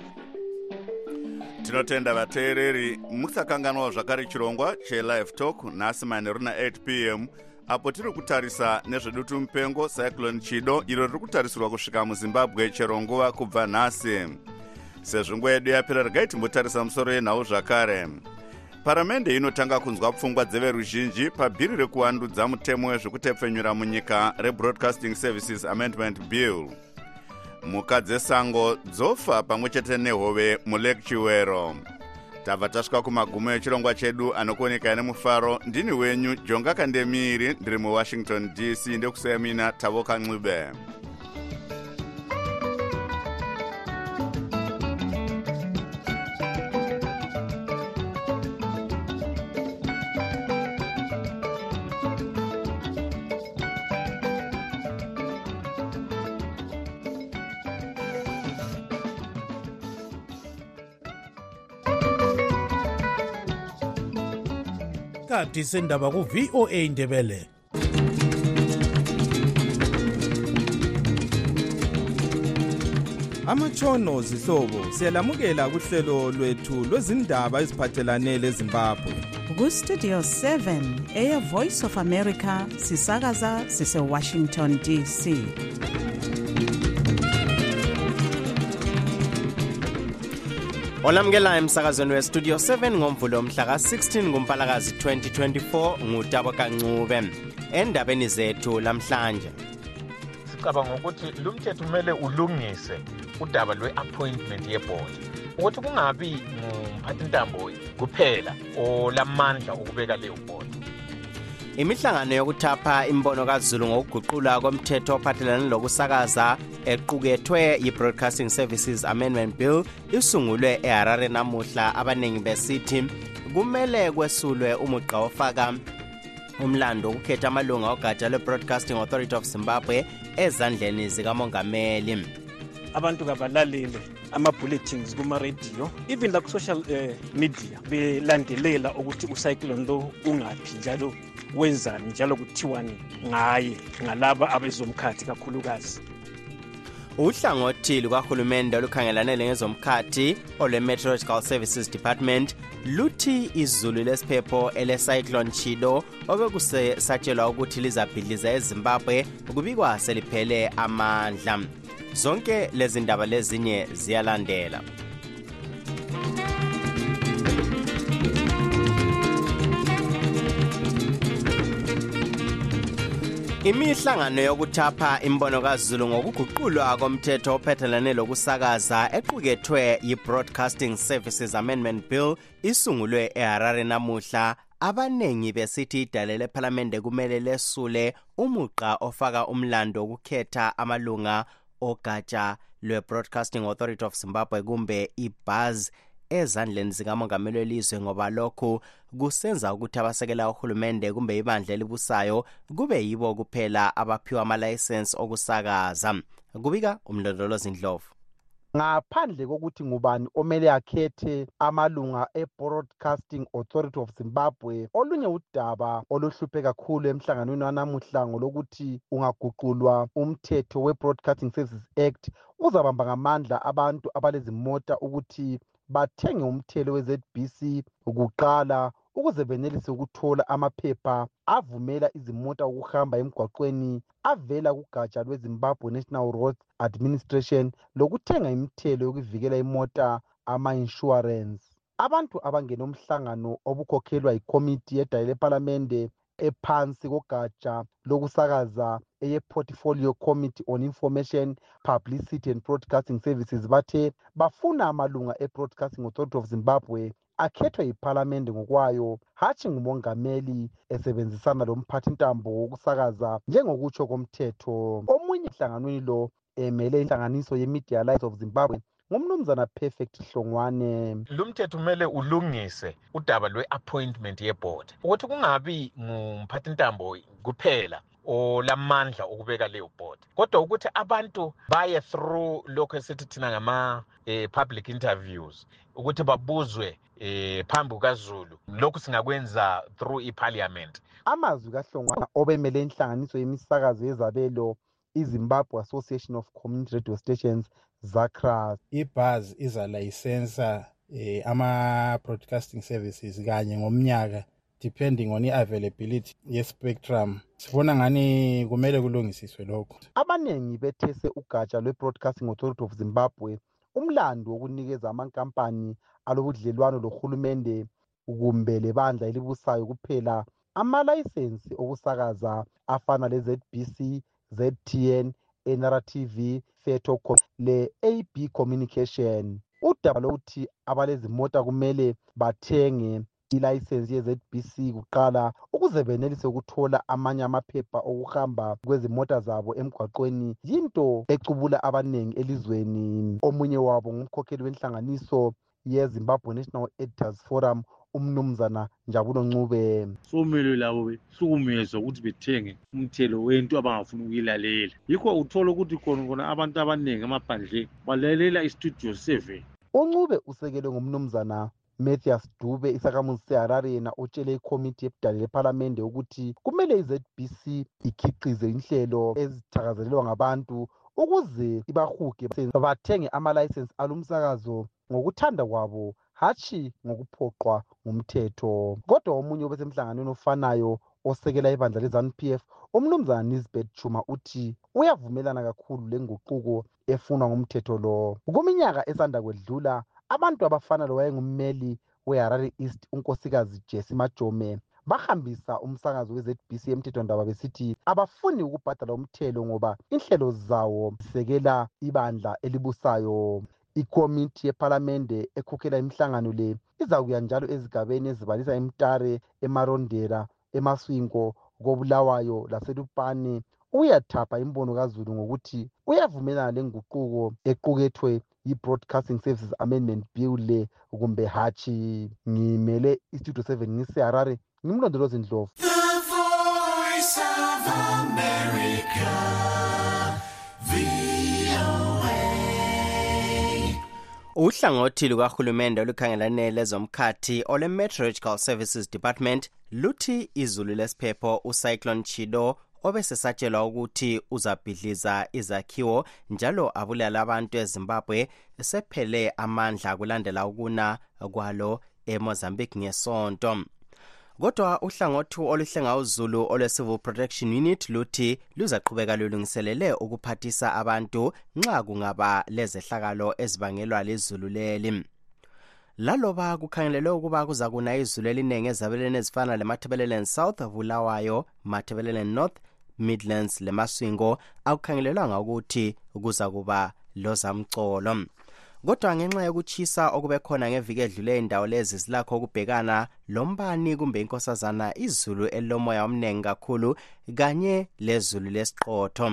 Tinotenda vateereri, musakanganwa zvakare chirongwa cheLive Talk nhasi manheru na8 p.m. apo tiri kutarisa nezvedutu mupengo Cyclone Chido iro riri kutarisirwa kusvika muZimbabwe chero nguva kubva nhasi. Sezvo nguva yedu yapera, regai timbotarisa musoro yenhau zvakare. Paramende inotanga kunzwa pfungwa dzeveruzhinji pabhiri rekuwandudza mutemo wezvekutepfenyura munyika reBroadcasting Services Amendment Bill. Mhuka dzesango dzofa pamwe chete nehove muLake Chiwero. Tabva tasvika kumagumo echirongwa chedu anokuoneka nemufaro. Ndini wenyu Jonga Kandemiri, ndiri muWashington DC, ndekuseyamina Tavoka Ncube. isikhathi sendaba ku-VOA Indebele. Amatshono zihlobo siyalamukela kuhlelo lwethu lwezindaba eziphathelane leZimbabwe. Ku-Studio 7 Air Voice of America sisakaza sise-Washington DC. Olamukela emsakazweni we-Studio 7 ngomvulo mhla ka-16 kuMpalakazi 2024 nguTabo Kancube. Endabeni zethu lamhlanje sicabanga ukuthi lumthetho kumele ulungise udaba lwe-appointment yeboard ukuthi kungabi ngumphathintambo kuphela olamandla okubeka leyo board. Imihlangano yokuthapha imbono kaZulu ngokuguqula komthetho ophathelane lokusakaza equkethwe yi-Broadcasting Services Amendment Bill isungulwe eHarare namuhla. Abanengi besithi kumele kwesulwe umugqa ofaka umlando ukukhetha amalunga ogatsha lwe-Broadcasting Authority of Zimbabwe ezandleni zikamongameli. Abantu kabalalele ama-bulletins kuma-radio even la ku-social media belandelela ukuthi ucyclone lo ungaphi njalo wenzani njalo kuthiwani ngaye ngalaba abezomkhathi kakhulukazi. Uhlangothi lukahulumende olukhangelane ngezomkhathi olwe-Meteorological Services Department luthi izulu lesiphepho ele-cyclone Chido obekusatshelwa ukuthi lizabhidliza eZimbabwe kubikwa seliphele amandla. Zonke lezi ndaba lezinye ziyalandela. Imihlangano yokuthapha imbono kaZulu ngokuguqulwa komthetho ophathelane lokusakaza equkethwe yi-Broadcasting Services Amendment Bill isungulwe eHarare namuhla. Abanengi besithi idale lePhalamende kumele lesule umugqa ofaka umlando ukukhetha amalunga ogatsha lwe-Broadcasting Authority of Zimbabwe kumbe iBuzz ezandleni zikamongameli welizwe, ngoba lokhu kusenza ukuthi abasekela uhulumende kumbe ibandla elibusayo kube yibo kuphela abaphiwa ama-license okusakaza. Kubika umlondolozi Ndlovu. Ngaphandle kokuthi ngubani omele akhethe amalunga e-Broadcasting Authority of Zimbabwe, olunye udaba oluhluphe kakhulu emhlanganweni wanamuhla ngolokuthi ungaguqulwa umthetho we-Broadcasting Services Act uzabamba ngamandla abantu abalezimota ukuthi bathenge umthelo we-ZBC ukuqala ukuze benelise ukuthola amaphepha avumela izimota ukuhamba emgwaqweni avela kugatsha lweZimbabwe National Roads Administration lokuthenga imithelo yokuvikela imota ama-insurance. Abantu abangena umhlangano obukhokhelwa yikomiti yedale lePhalamende ephansi kogatsha lokusakaza eye-Portfolio Committee on Information, Publicity and Broadcasting Services bathe bafuna amalunga e-Broadcasting Authority of Zimbabwe akhethwe yiPhalamende ngokwayo, hatshi ngumongameli esebenzisana lomphathintambo wokusakaza njengokutsho komthetho. Omunye ehlanganweni lo emele inhlanganiso ye-Media Alliance of Zimbabwe ngumnumzana Perfect Hlongwane. Lumthetho kumele ulungise udaba lwe-appointment yeboard ukuthi kungabi ngumphathintambo kuphela olamandla okubeka leyo board, kodwa ukuthi abantu baye through lokho esithi thina ngama-public interviews ukuthi babuzwe phambi kukaZulu. Lokhu singakwenza through iParliament. Amazwi kaHlongwane obemele inhlanganiso yemisakazo yezabelo iZimbabwe Association of Community Radio Stations ZACRAS. iBuzz izalayisensa ama-broadcasting services kanye ngomnyaka depending on i-availability ye-spectrum. Sifuna ngani kumele kulungisiswe lokho. Abanengi bethese ugatsha lwe-Broadcasting Authority of Zimbabwe umlando wokunikeza amankampani alobudlelwano lohulumende kumbe lebandla elibusayo kuphela amalayisensi okusakaza afana le-ZBC, ZTN, NRTV, Feto le-AB Communication. Udaba lokuthi abalezimota kumele bathenge ilayisensi ye-ZBC kuqala ukuze benelise ukuthola amanye amaphepha okuhamba kwezimota zabo emgwaqweni yinto ecubula abanengi elizweni. Omunye wabo ngumkhokheli wenhlanganiso ye-Zimbabwe National Editors Forum umnumzana Njabulo Ncube. Somele labo behlukumezwa ukuthi bethenge umthelo wento abangafuni ukuyilalela. Yikho uthola ukuthi khona abantu abaningi amaphandle balalela iStudio 7. uNcube usekelwe ngumnumzana Mathias Dube isakhamuzi seHarare yena utshele ikomiti ebudala lephalamende ukuthi kumele iZBC ikhiqize inhlelo ezithakazelelwa ngabantu ukuze ibahuge bathenge amalayisensi alumsakazo ngokuthanda kwabo hatshi ngokuphoqwa ngumthetho. Kodwa omunye obesemhlanganweni ofanayo osekela ibandla leZANU-PF umnumzana Nisbet Chuma uthi uyavumelana kakhulu lenguquko efunwa ngumthetho lo. Kuminyaka esanda kwedlula abantu abafana lowayengummeli weHarare East unkosikazi Jessie Majome bahambisa umsakazo weZBC emthethwandaba besithi abafuni ukubhadala umthelo ngoba inhlelo zawo zisekela ibandla elibusayo. Ikomiti yephalamende ekhokhela imihlangano le izakuya njalo ezigabeni ezibalisa eMtare, eMarondera, eMaswingo, koBulawayo laseLupane uyathapha imbono kaZulu ngokuthi uyavumelana lenguquko equkethwe yi-Broadcasting Services Amendment Bill le kumbe hatshi. Ngimele iStudio 7 ngiseHarare, ngimlondolozi Ndlovu. The Voice of America, VOA. Uhlangothi lukahulumende olukhangelane lezomkhathi ole Meteorological Services Department luthi izulu lesiphepho uCyclone Chido obesesatshelwa ukuthi uzabhidliza izakhiwo njalo abulala abantu eZimbabwe sephele amandla kulandela ukuna kwalo eMozambique ngesonto. Kodwa uhlangothi oluhlenga uzulu ole Civil Protection Unit luthi luzaqhubeka lulungiselele ukuphathisa abantu nxa kungaba lezehlakalo ezibangelwa lizulu leli. Laloba kukhangelelwe ukuba kuzakuna izulu elinenge ezabeleni ezifana leMatabeleland South, Bulawayo, Matabeleland North, Midlands leMaswingo akukhangelelwanga ukuthi kuzakuba lozamcolo. Kodwa ngenxa yokuchisa okube khona ngeviki edlule indawo lezi zilakho ukubhekana lombani kumbe inkosazana izulu elomoya omnengi kakhulu kanye lezulu lesiqotho.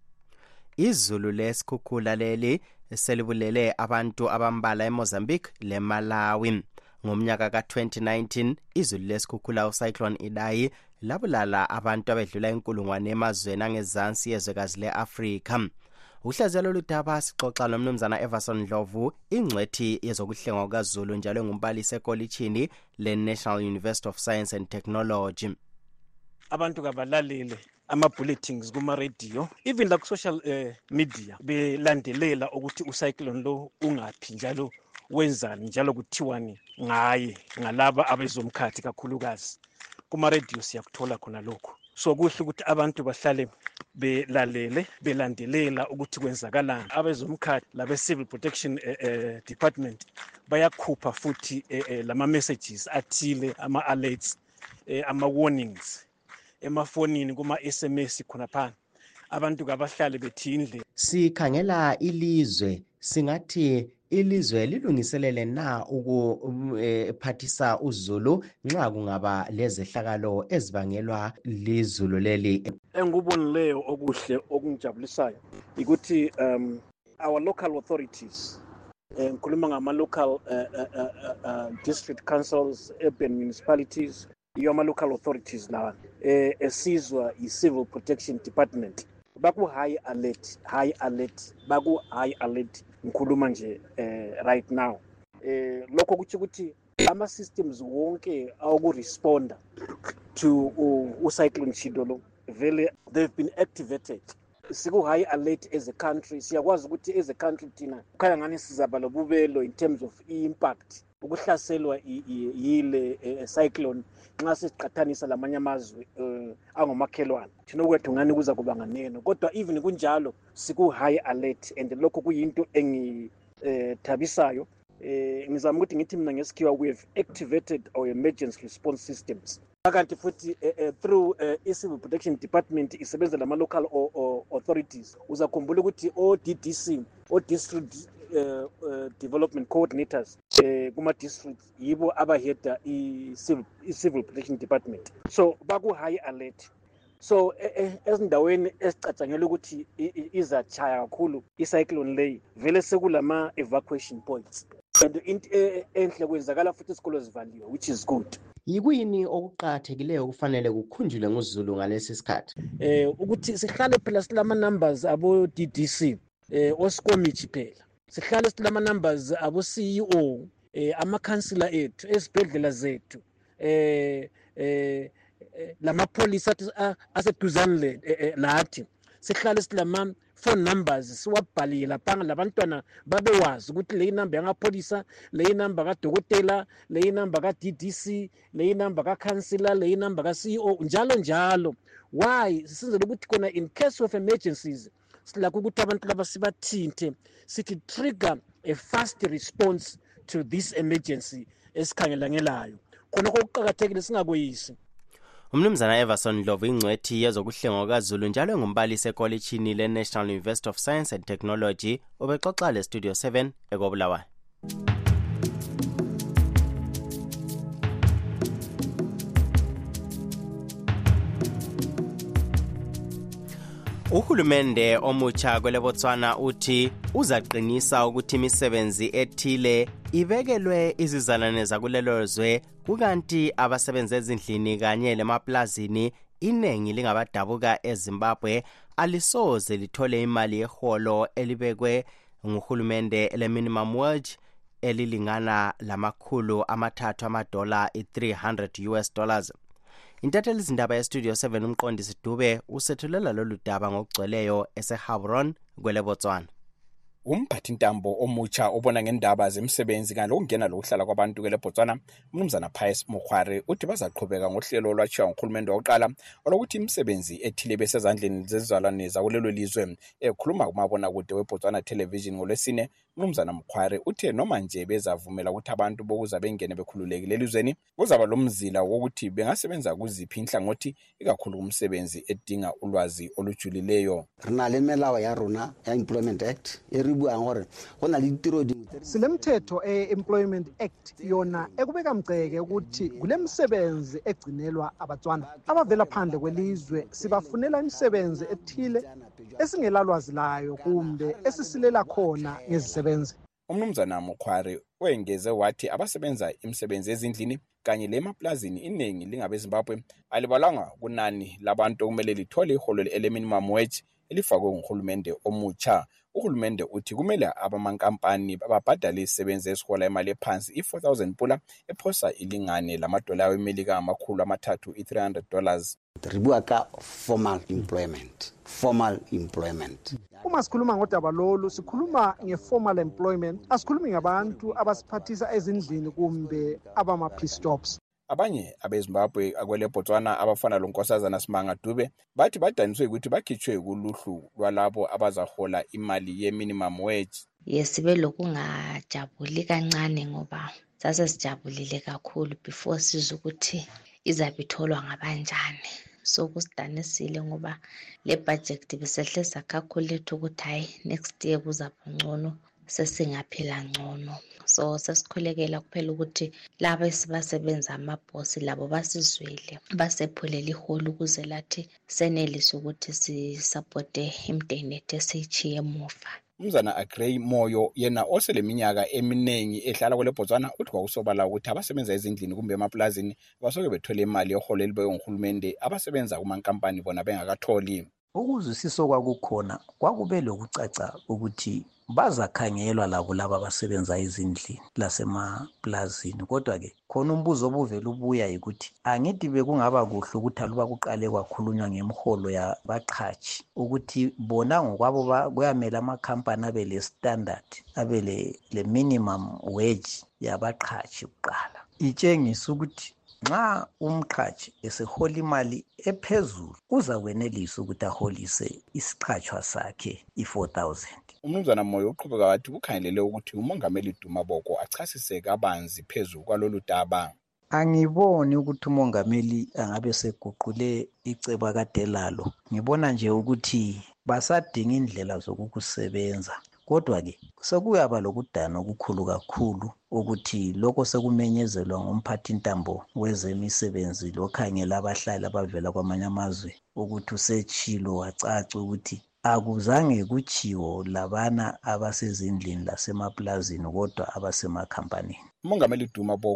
Izulu lesikhukhula leli selibulele abantu abambala eMozambique leMalawi. Ngomnyaka ka-2019 izulu lesikhukhula uCyclone Idai labulala abantu abedlula inkulungwane emazweni angezansi yezwekazi le-Afrika. Uhlazelo ludaba sixoxa nomnumzana Everson Ndlovu, ingcwethi yezokuhlengwa kukaZulu njalo engumbalisi ekolitshini le-National University of Science and Technology. Abantu kabalalele ama-bulletins kuma-radio even la ku-social media belandelela ukuthi ucyclone lo ungaphi njalo wenzani njalo kuthiwani ngaye ngalaba abezomkhathi kakhulukazi kuma-radio siyakuthola khona lokho. So kuhle ukuthi abantu bahlale belalele belandelela ukuthi kwenzakalani. Abezomkhathi labe-civil protection department bayakhupha futhi lama-messages athile, ama-alerts, ama-warnings emafonini kuma-SMS khona phana. Abantu kabahlale bethindle. Sikhangela ilizwe singathi ilizwe lilungiselele na ukuphathisa uzulu nxa kungaba lezehlakalo ezibangelwa lizulu leli. Engubonileyo okuhle okungijabulisayo ukuthi our local authorities ngikhuluma ngama-local district councils, urban municipalities, ama-local authorities lawa esizwa i-civil protection department baku-high alert ngikhuluma nje right now. Lokho kuthi ukuthi ama-systems wonke awokuresponda to uCyclone Chido lo vele they've been activated. Siku-high alert as a country, siyakwazi ukuthi as a country thina kukhanya ngani sizaba lobubelo in terms of impact ukuhlaselwa yile cyclone nxa siqathanisa lamanye amazwe angomakhelwane. Thina kwethu ngani kuza kuba nganeno, kodwa even kunjalo siku-high alert and lokho kuyinto engithabisayo. Ngizama ukuthi ngithi mina ngesikhiwa we have activated our emergency response systems. Kanti futhi through i-civil protection department isebenza lama-local authorities. Uzakhumbula ukuthi o-DDC, o-district development coordinators kuma-districts yibo abaheda i-civil protection department. So baku-high alert. So ezindaweni esicatshangela ukuthi izachaya kakhulu icyclone leyi vele sekulama-evacuation points. And into enhle kwenzakala futhi isikolo zivaliwe, which is good. Yikuyini okuqakathekileyo kufanele kukhunjulwe nguzulu ngalesi sikhathi? Ukuthi sihlale phela silama-numbers abo-DDC, osikomithi phela. Sihlale silama-numbers abo-CEO amakhansila ethu ezibhedlela zethu lamapholisa aseduzane lathi sihlale silama phone numbers siwabhalile laphanga labantwana babewazi ukuthi le number yamapholisa, le number kadokotela, le number ka-DDC, le number kakhansila, le number ka-CEO njalo njalo. Why sisenzele ukuthi khona in case of emergencies silakho ukuthi abantu laba sibathinte sithi trigger a fast response to this emergency esikhangelangelayo. Khona kokuqhakathekile singakweyisi. Umnumzana Everson Ndlovu ingcwethi yezokuhlenga kwaZulu njalo engumbalisi ekolejini le-National University of Science and Technology ubexoxa le-Studio 7 eKobulawayo. Uhulumende omutsha kwele Botswana uthi uzaqinisa ukuthi imisebenzi ethile ibekelwe izizalwane zakulelo zwe kukanti abasebenza ezindlini kanye lemaplazini inengi lingabadabuka eZimbabwe alisoze lithole imali yeholo elibekwe nguhulumende le-minimum wage elilingana $300 $300. Intatheli izindaba ye-Studio 7 umqondisi Dube usethulela lolu daba ngokugcweleyo eseHabron kwele Botswana. Umphathintambo omutsha obona ngendaba zemsebenzi kanye lokungena lokuhlala kwabantu kwele Botswana umnumzana Pius Mukhware uthi bazaqhubeka ngohlelo olwatshiwa nguhulumende wokuqala olokuthi imisebenzi ethile besezandleni zezizalwane zakulelo lizwe. Ekhuluma kumabonakude weBotswana Television ngolwesine umnumzana Mukhware uthe noma nje bezavumela ukuthi abantu bokuza bengene bekhululekile elizweni kuzaba lomzila wokuthi bengasebenza kuziphi inhlangothi ikakhulu umsebenzi edinga ulwazi olujulileyo. Rena le melao ya rona ya Employment Act silemthetho Employment Act yona ekubeka mgceke ukuthi kulemsebenzi egcinelwa abatswana abavela phandle kwelizwe sibafunela imisebenzi ethile esingelalwazi layo kumbe esisilela khona ngezisebenzi. Umnumzana Mukhware wengeze wathi abasebenza imisebenzi ezindlini kanye lemaplazini iningi lingabeZimbabwe alibalanga kunani labantu okumele lithole iholo le-minimum wage elifakwe nguhulumende omutsha. Uhulumende uthi kumele abamankampani babhadale isebenzi esihola imali ephansi i-$4,000 pula ephosa ilingane lamadola amelika $300. Ribua ka formal employment. Uma sikhuluma ngodaba lolu sikhuluma nge-formal employment, asikhulumi ngabantu abasiphathisa ezindlini kumbe abama-piece jobs. Abanye abeZimbabwe akwele Botswana abafana lonkosazana Simanga Dube bathi badaniswe ukuthi bakhitshwe kuluhlu lwalabo abazahola imali ye-minimum wage. Yesibe lokungajabuli kancane ngoba sasesijabulile kakhulu before sizwe ukuthi izabitholwa ngabanjani. So kusidanisile ngoba le budget besehleza calculate ukuthi hayi next year kuzaba ngcono sesingaphila ngcono. So sesikhulekela kuphela ukuthi laba esibasebenza amabhosi labo basizwele basephulela iholo ukuze lathi senelise ukuthi sisupporte imndeni ethu esiyichiye emuva. Umzana Agrey Moyo yena oseleminyaka eminengi ehlala kwele Botswana uthi kwakusobala ukuthi abasebenza ezindlini kumbe emaplazini basoke bethole imali yeholo elibekwe nguhulumende abasebenza kumankampani bona bengakatholi. Ukuzwisisa kwakukhona kwakube lokucaca ukuthi bazakhangelwa labo laba abasebenza ezindlini lasemaplazini kodwa ke khona umbuzo obuvela ubuya ukuthi angithi bekungaba kuhle ukuthi aluba kuqale kwakhulunywa ngemholo yabaqhashi ukuthi bona ngokwabo kuyamela amakhampani abe le standard abe le minimum wage yabaqhashi kuqala itshengisa ukuthi nxa umqhashi esehola imali ephezulu uzakwenelisa ukuthi aholise isiqhatshwa sakhe i-$4,000. Umnumzana Moyo uqhubeka wathi kukhangelele ukuthi umongameli Dumaboko achasise kabanzi phezulu kwalolu daba. Angiboni ukuthi umongameli angabe seguqule icebo akade lalo. Ngibona nje ukuthi basadinga indlela zokukusebenza. Kodwa ke sekuyaba lokudana okukhulu kakhulu ukuthi lokho sekumenyezelwa ngumphathintambo wezemisebenzi lokhangela abahlali abavela kwamanye amazwe ukuthi usetshilo wacaca ukuthi akuzange kuchiwo labana abasezindlini lasemaplazini kodwa abasemakhampanini. Umongameli Dumaboko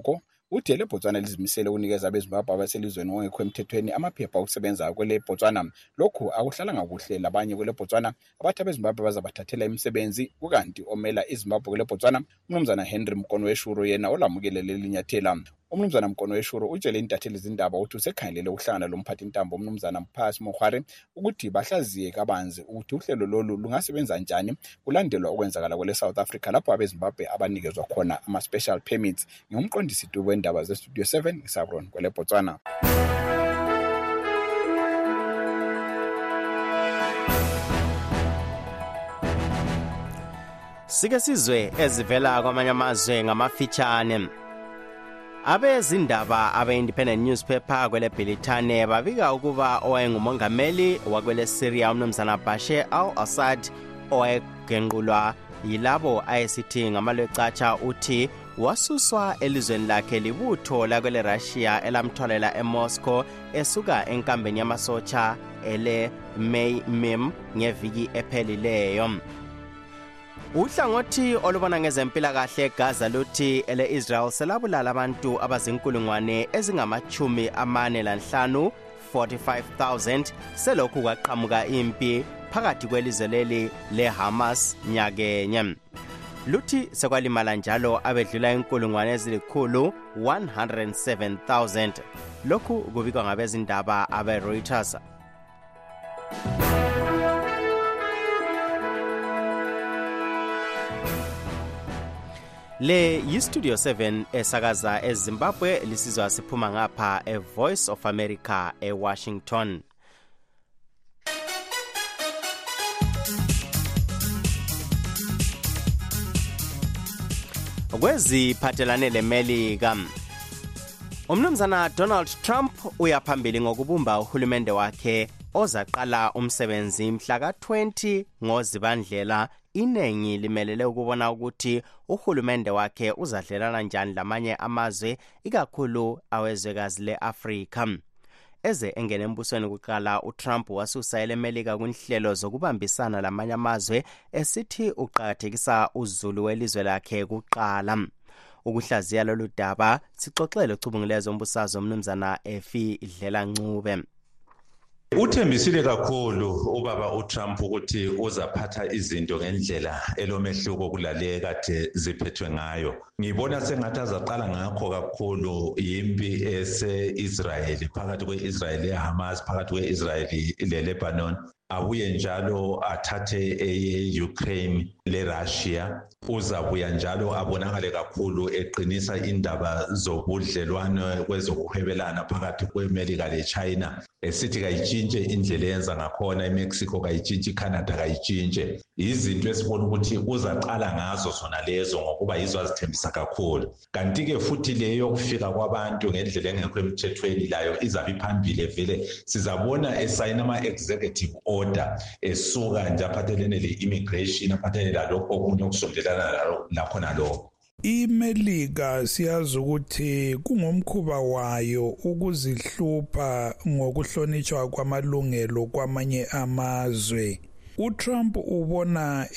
uthi leBotswana lizimisele ukunikeza abeZimbabwe abaselizweni ongekho emthethweni amaphepha okusebenza kwele Botswana. Lokhu akuhlalanga kuhle labanye kwele Botswana abathi abeZimbabwe bazabathathela imisebenzi, kukanti omela iZimbabwe kwele Botswana uMnumzana Henry Mkonoweshuro yena olamukele leli nyathela. uMnumzana Mkonoweshuro utshele intatheli zindaba ukuthi usekhangelele ukuhlangana lomphathi intambo uMnumzana Mphathi Mokhware ukuthi bahlaziye kabanzi ukuthi uhlelo lolu lungasebenza njani kulandelwa okwenzakala kwele South Africa lapho abeZimbabwe abanikezwa khona ama-special permits. Ngumqondisi wendaba ze-Studio 7 Sabron kwele Botswana. Sike sizwe ezivela kwamanye amazwe ngamafitshane. Abezindaba abe-Independent Newspaper kwele Britane babika ukuba owayengumongameli wakwele Syria uMnumzana Bashar al-Assad owayegenqulwa yilabo ayesithi ngamalwecatsha uthi wasuswa elizweni lakhe libutho lakwele Russia elamtholela eMoscow esuka enkambeni yamasotsha ele Mim ngeviki ephelileyo. Uhlangothi olubona ngezempilakahle eGaza luthi ele-Israel selabulala abantu abazinkulungwane ezingama-45,000 45,000 selokhu kwaqhamuka impi phakathi kwelizwe leli leHamas nyakenye. Luthi sekwalimala njalo abedlula inkulungwane ezilikhulu 107,000. Lokhu kubikwa ngabezindaba abe-Reuters. Le yi-Studio 7 esakaza eZimbabwe lisizwa siphuma ngapha eVoice of America eWashington. Kweziphathelane leMelika, uMnumzana Donald Trump uyaphambili ngokubumba uhulumende wakhe ozaqala umsebenzi mhla ka-20 ngoZibandlela. Inengi limelele ukubona ukuthi uhulumende wakhe uzadlelana njani lamanye amazwe ikakhulu awezwekazi le-Afrika. Eze engene embusweni kuqala uTrump wasusa eleMelika kunhlelo zokubambisana lamanye amazwe esithi uqhakathekisa uzulu welizwe lakhe kuqala. Ukuhlaziya lolu daba sixoxele uchubungulezo ombusazwe uMnumzana Efi Dlela Ncube. Uthembisile kakhulu ubaba uTrump ukuthi uzaphatha izinto ngendlela elomehluko kulale kade ziphethwe ngayo. Ngibona sengathi azaqala ngakho kakhulu impi ese-Israel phakathi kwe-Israel leHamas phakathi kwe-Israel leLebanon. Abuye njalo athathe e-Ukraine le-Russia. Uzabuya njalo abonakale kakhulu eqinisa indaba zobudlelwano kwezokuhwebelana phakathi kweMelika leChina. Esithi kayitshintshe indlela eyenza ngakhona eMexico, kayitshintshe iCanada, kayitshintshe. Izinto esibona ukuthi uzaqala ngazo zona lezo ngokuba yizo azithembisa kakhulu. Kanti-ke futhi leyo kufika kwabantu ngendlela engekho emthethweni layo izabe iphambili vele. Sizabona esayina ama-executive order esuka nje aphathelene le-immigration aphathelene lalokho okunye okusondelana lakho nalokho. iMelika siyazi ukuthi kungomkhuba wayo ukuzihlupha ngokuhlonitshwa kwamalungelo kwamanye amazwe. uTrump ubona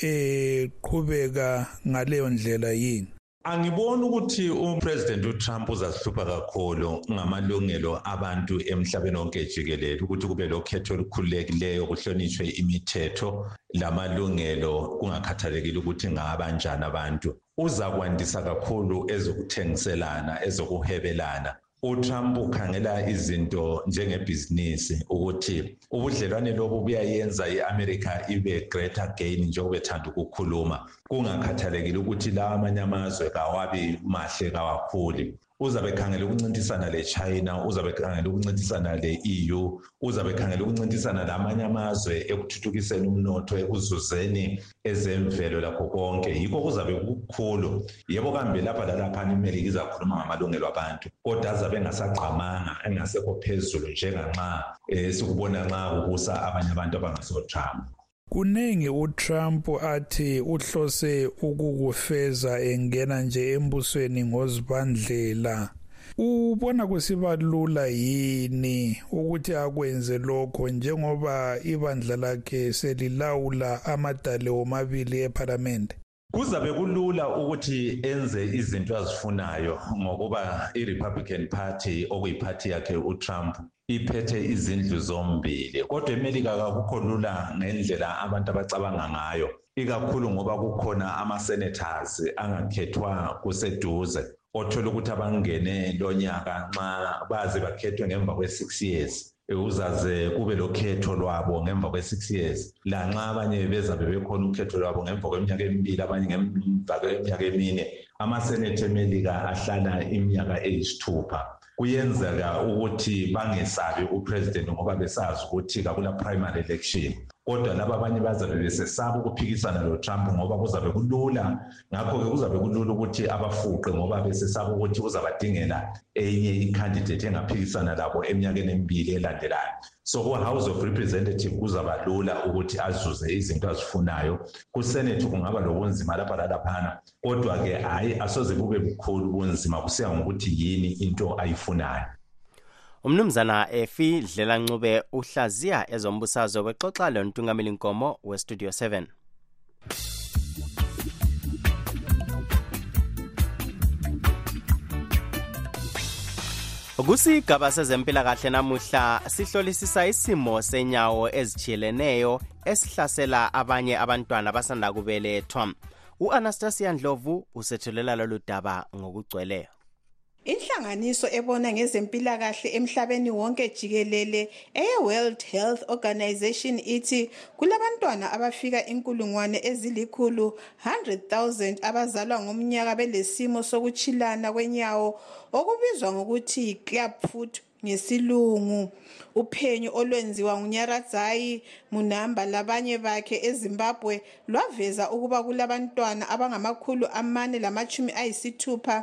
eqhubeka ngaleyo ndlela yini? Angiboni ukuthi uPresident uTrump uzazihlupha kakhulu ngamalungelo abantu emhlabeni wonke jikelele ukuthi kube lokhetho olukhululekileyo kuhlonishwe imithetho lamalungelo kungakhathalekile ukuthi ngabanjani abantu. Uza kwandisa kakhulu ezokuthengiselana, ezokuhwebelana. uTrump ukhangela izinto njengebhizinisi ukuthi ubudlelwane lobu buyayenza iAmerica ibe greater gain njengoba ethanda ukukhuluma, kungakhathalekile ukuthi la amanye amazwe kawabi mahle kawakhulu. Uzabe khangela ukuncintisana leChina, uzabe khangela ukuncintisana leEU, uzabe khangela ukuncintisana lamanye amazwe ekuthuthukiseni umnotho, ekuzuzeni ezemvelo lakho konke. Yikho kuzabe kukhulu. Yebo kambe lapha lalapha iMelika izakhuluma ngamalungelo abantu, kodwa azabe engasagqamanga, engasekho phezulu njenganxa sikubona nxa kubusa abanye abantu abangasoTrump. Kunengi uTrump athi uhlose ukukufeza engena nje embusweni ngoZibandlela. Ubona kusiba lula yini ukuthi akwenze lokho njengoba ibandla lakhe selilawula amadale omabili eParliament? Kuzabe kulula ukuthi enze izinto azifunayo ngokuba iRepublican Party okuyiphathi yakhe uTrump iphethe izindlu zombili. Kodwa eMelika akukho lula ngendlela abantu abacabanga ngayo, ikakhulu ngoba kukhona ama-senators angakhethwa kuseduze othola ukuthi abangene lo nyaka nxa baze bakhethwe ngemva kwe-6 years. Uzaze kube lokhetho lwabo ngemva kwe-6 years. Lanxa abanye bezabe bekhona ukhetho lwabo ngemva kweminyaka emibili, abanye ngemva kweminyaka emine. Ama-Senate eMelika ahlala iminyaka eyisithupha. Kuyenzeka ukuthi bangesabi upresident ngoba besazi ukuthi kakula primary election. Kodwa laba abanye bazabe besesaba ukuphikisana loTrump ngoba kuzabe kulula. Ngakho-ke kuzabe kulula ukuthi abafuqe ngoba besesaba ukuthi uzabadingela enye i-candidate engaphikisana labo eminyakeni emibili elandelayo. So ku-House of Representatives kuzaba lula ukuthi azuze izinto azifunayo. Ku-Senate kungaba lobunzima lapha lalaphana. Kodwa-ke hayi asoze kube bukhulu ubunzima kusiya ngokuthi yini into ayifunayo. Umnumzana Efi Dlela Ncube uhlaziya ezombusazwe bexoxa lontungameli Nkomo weStudio 7. Kusigaba sezempilakahle namuhla sihlolisisa isimo senyawo ezicheleneyo esihlasela abanye abantwana abasanda kubelethwa. U-Anastasia Ndlovu usethulela lolu daba ngokugcweleyo. Inhlanganiso ebona ngezempilakahle emhlabeni wonke jikelele World Health Organization ithi kulabantwana abafika 100,000 abazalwa ngomnyaka belesimo sokuchilana kwenyawo okubizwa ngokuthi clubfoot ngesilungu. Uphenyo olwenziwa nguNyaradzayi Munamba labanye bakhe eZimbabwe lwaveza ukuba kulabantwana abangama460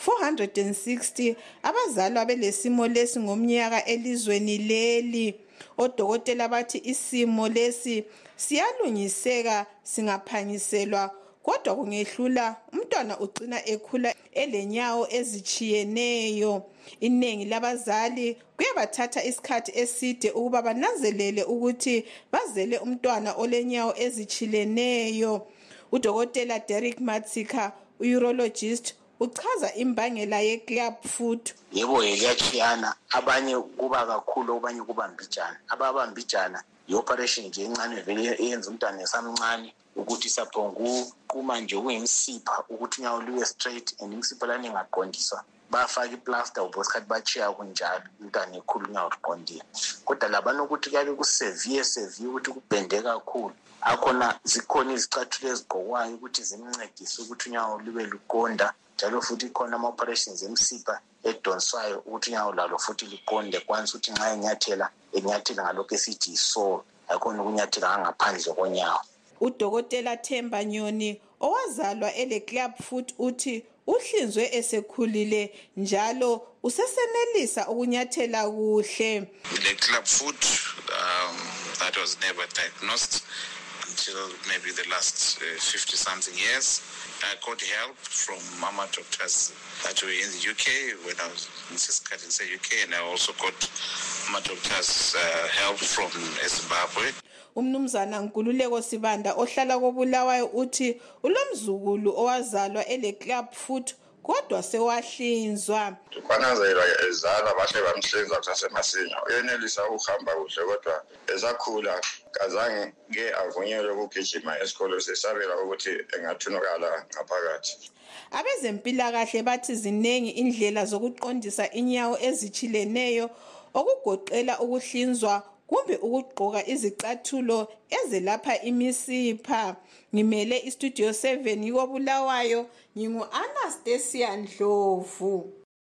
460 abazalwa belesimo lesi ngomnyaka elizweni leli. Odokotela bathi isimo lesi siyalungiseka singaphangiselwa, kodwa kungehlula umntwana ugcina ekhula elenyawo ezichiyeneyo. Inengi labazali kuyabathatha isikhathi eside ukuba bananzelele ukuthi bazele umntwana olenyawo ezichileneyo. Udokotela Derek Matsika, urologist, uchaza imbangela ye-clubfoot. Yebo, yachiyana, abanye kuba kakhulu, abanye kuba mbijana. Ababambijana i-operation nje encane vele eyenza umntwana esamncane ukuthi saphongu kuma nje kuyimsipha ukuthi unyawo liwe straight and imsipha lana ingaqondiswa. Bafaka iplaster ubosikhathi bachiya kunjalo umntwana ekhulu unyawo liqondile. Kodwa labana ukuthi kabe kusevere ukuthi kubhende kakhulu. Akhona zikhona izicathulo ezigqokwayo ukuthi zimncedise ukuthi unyawo libe luqonda. Njalo futhi khona ama-operations emsipha edonswayo ukuthi unyawo lalo futhi liqonde kwanza ukuthi nxa enyathela ngalokho esithi isole akhona ukunyathela ngaphandle konyawo. Udokotela Themba Nyoni owazalwa ele-clubfoot uthi uhlinzwe esekhulile njalo usesenelisa ukunyathela kuhle. The clubfoot that was never diagnosed until maybe the last 50 something years. I got help from mama doctors that were in the UK when I was in Ciscat in the UK, and I also got mama doctors help from Zimbabwe. Umnumzana Nkululeko Sibanda ohlala koBulawayo uthi ulomzukulu owazalwa ele-clubfoot kodwa sewahlinzwa. Kwananzela ezala bahle bamhlinza kusasemasinya. Uyenelisa ukuhamba kuhle kodwa ezakhula kazange ke avunyelwe ukugijima esikolo sesabela ukuthi engathunukala ngaphakathi. Abezempilakahle bathi zinengi indlela zokuqondisa inyawo ezichileneyo okugoqela ukuhlinzwa kumbe ukugqoka izicathulo ezelapha imisipha. Ngimele iStudio 7 yikoBulawayo, ngingu-Anastasia Ndlovu.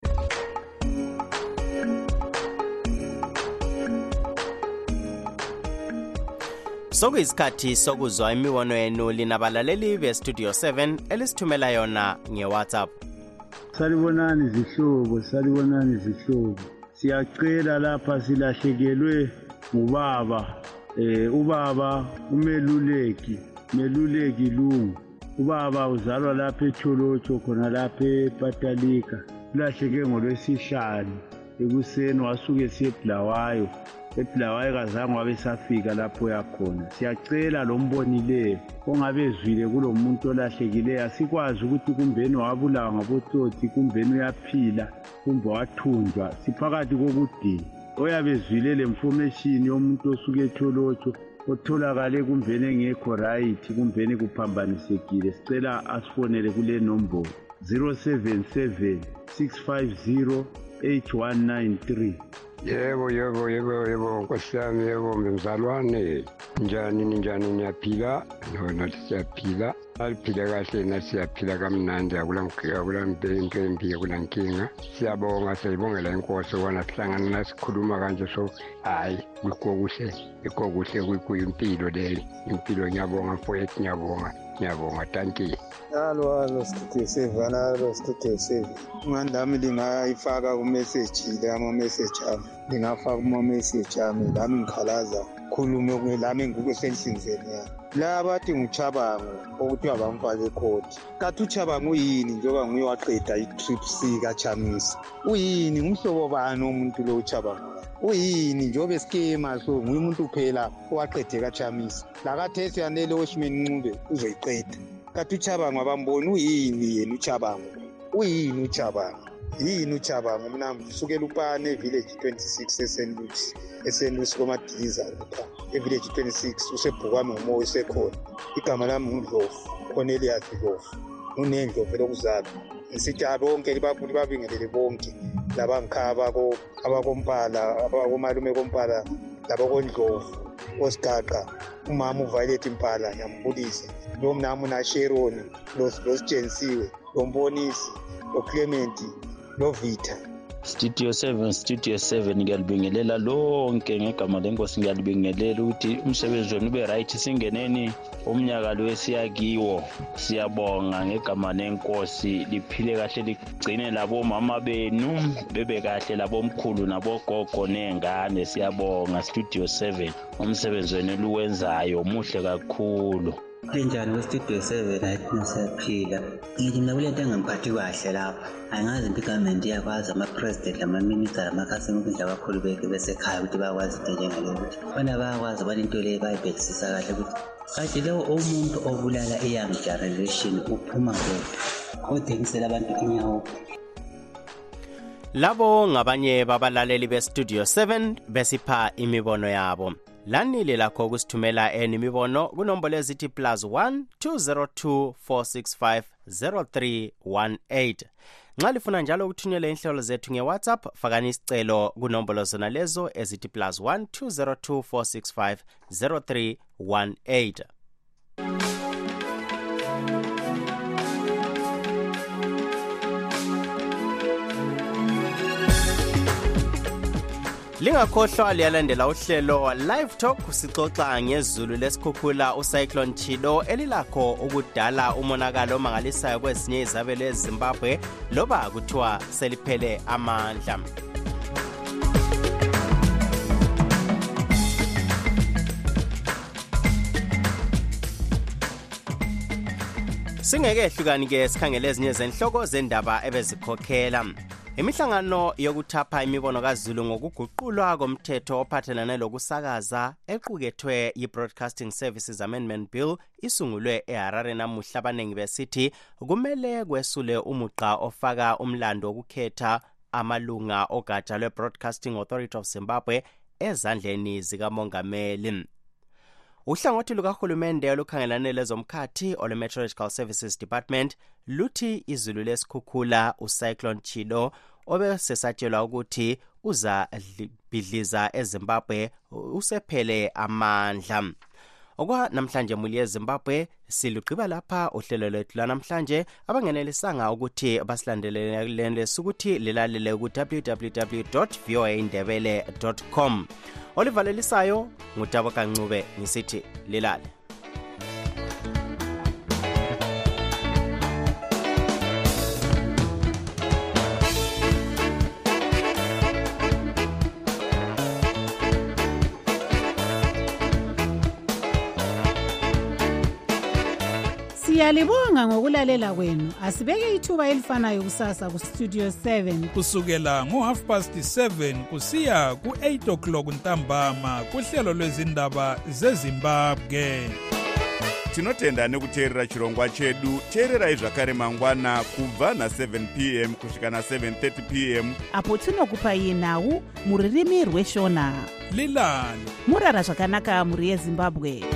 Sokuyisikhathi sokuzwa imibono yenu linabalaleli beStudio 7 elisithumela yona ngeWhatsApp. Salibonani zihlobo. Siyacela lapha silahlekelwe ngubaba. Ubaba umeluleki Lungu. Ubaba uzalwa lapha eTholotsho khona lapha ePatalika. Ulahleke ngolwesihlanu ekuseni wasuke eseBulawayo ephila wayekazange wabesafika lapho yakhona. Siyacela lo mbonileyo ongabe ezwile kulo muntu olahlekileyo, asikwazi ukuthi kumbeni wabulawa ngabotsotsi, kumbeni uyaphila, kumbe wathunjwa. Siphakathi kokudinga oyabe ezwile le information yomuntu osuke etsholotsho otholakale kumbeni engekho right, kumbeni kuphambanisekile, sicela asifonele kule nombolo 077 650 8193. Yebo, Nkosi yami, yebo mzalwane. Njani niyaphila? Nathi siyaphila. Aliphile kahle, nathi siyaphila kamnandi, akulanto embi, akulankinga. Siyibongela inkosi ukubana sihlangana nasikhuluma kanje, so hayi ikho kuhle kuyimpilo leyo. Impilo ngiyabonga mfowethu, ngiyabonga, thank you. Halo Studio 7. Ngandami lingayifaka kumessage ama-message ami. Lingafaka kuma-message ami lami ngikhalaza khulume lami ngikusenhlinzeni yami. La bathi nguChabango okuthiwa bamfake ekhoti. Kathi uChabango uyini njengoba nguye waqeda i-trip C kaChamisa? Uyini ngumhlobo bani umuntu lo uChabango? Uyini njengoba esikema so nguye umuntu kuphela owaqede kaChamisa. La kathesi yanele Oshman Ncube uzoyiqeda. Kathi uChabango abamboni uyini yena uChabango? Uyini uChabango? Yini uChabango? Mina ngisukela uPane village 26 eSt. Komadiza lapha village 26 usebhukwami ngumoya usekhona. Igama lami nguNdlovu, Cornelius Ndlovu. Unendlovu lokuzalwa. Ngisithi bonke libabingelele bonke labangikhaba abakompala, abakomalume kompala, labakoNdlovu, oSigaqa, umama uViolet Mpala ngiyambulisa. Lo mnamo na Sharon, lo Sijensiwe, lo Mbonisi, lo Clement, lo Vita. Studio 7 ngiyalibingelela lonke ngegama lenkosi, ngiyalibingelela ukuthi umsebenzi wenu ube right. Singeneni umnyaka lo esiyakiwo, siyabonga ngegama lenkosi. Liphile kahle, ligcine labo mama benu bebe kahle, labo mkhulu nabo gogo nengane. Siyabonga Studio 7, umsebenzi wenu luwenzayo muhle kakhulu. Linjani kwi-Studio 7? Hayi siyaphila. Ngithi mina kule nto engangiphathi kahle lapha, angazi impilo government iyakwazi, ama-president lama-minister lamakhansela ukudla abakhulu besekhaya ukuthi bayakwazi into njengale ukuthi bona bayakwazi bona into leyo bayibhekisisa kahle ukuthi kanti lewo umuntu obulala i-young generation uphuma kodwa othengisela abantu inyawo. Labo ngabanye babalaleli beStudio 7 besipha imibono yabo. Lanile lakho kusithumela imibono kunombolo ezithi +1 202 465 0318. Nxa lifuna njalo ukuthunyela inhlelo zethu ngeWhatsApp, fakani isicelo kunombolo zona lezo ezithi +1 202 465 0318. Lingakhohlwa liyalandela uhlelo Live Talk, sixoxa ngezulu lesikhukhula uCyclone Chido elilakho ukudala umonakalo omangalisayo kwezinye izabelo eZimbabwe loba kuthiwa seliphele amandla. Singeke ehlukani ke sikhangele ezinye zenhloko zendaba ebezikhokhela. Imihlangano yokuthapha imibono kaZulu ngokuguqulwa komthetho ophathelane lokusakaza equkethwe yi-Broadcasting Services Amendment Bill isungulwe eHarare namuhla. Abanengi besithi kumele kwesule umuqa ofaka umlando wokukhetha amalunga ogatsha lwe-Broadcasting Authority of Zimbabwe ezandleni zikamongameli. Uhlangothi lukahulumende olukhangelane lezomkhathi ole-Meteorological Services Department luthi izulu lesikhukhula uCyclone Chido obesesatshelwa ukuthi uza bhidliza eZimbabwe usephele amandla. Okwa namhlanje muli eZimbabwe silugqiba lapha uhlelo lwethu lanamhlanje. Abangenelisanga ukuthi basilandelele sukuthi lilalele ku www.voaindebele.com. Olivalelisayo ngutabo kancube ngisithi lilale. Siyalibonga ngokulalela kwenu. Asibeke ithuba elifanayo kusasa ku Studio 7 kusukela ngo7:30 kusiya ku8 o'clock ntambama kuhlelo lwezindaba zeZimbabwe. Tinotenda nekuteerera chirongwa chedu. Teererai zvakare mangwana kubva na7 p.m. kusvika na7:30 p.m. apo tinokupai nhau muririmi rweshona. Lilani murara zvakanaka muri yeZimbabwe.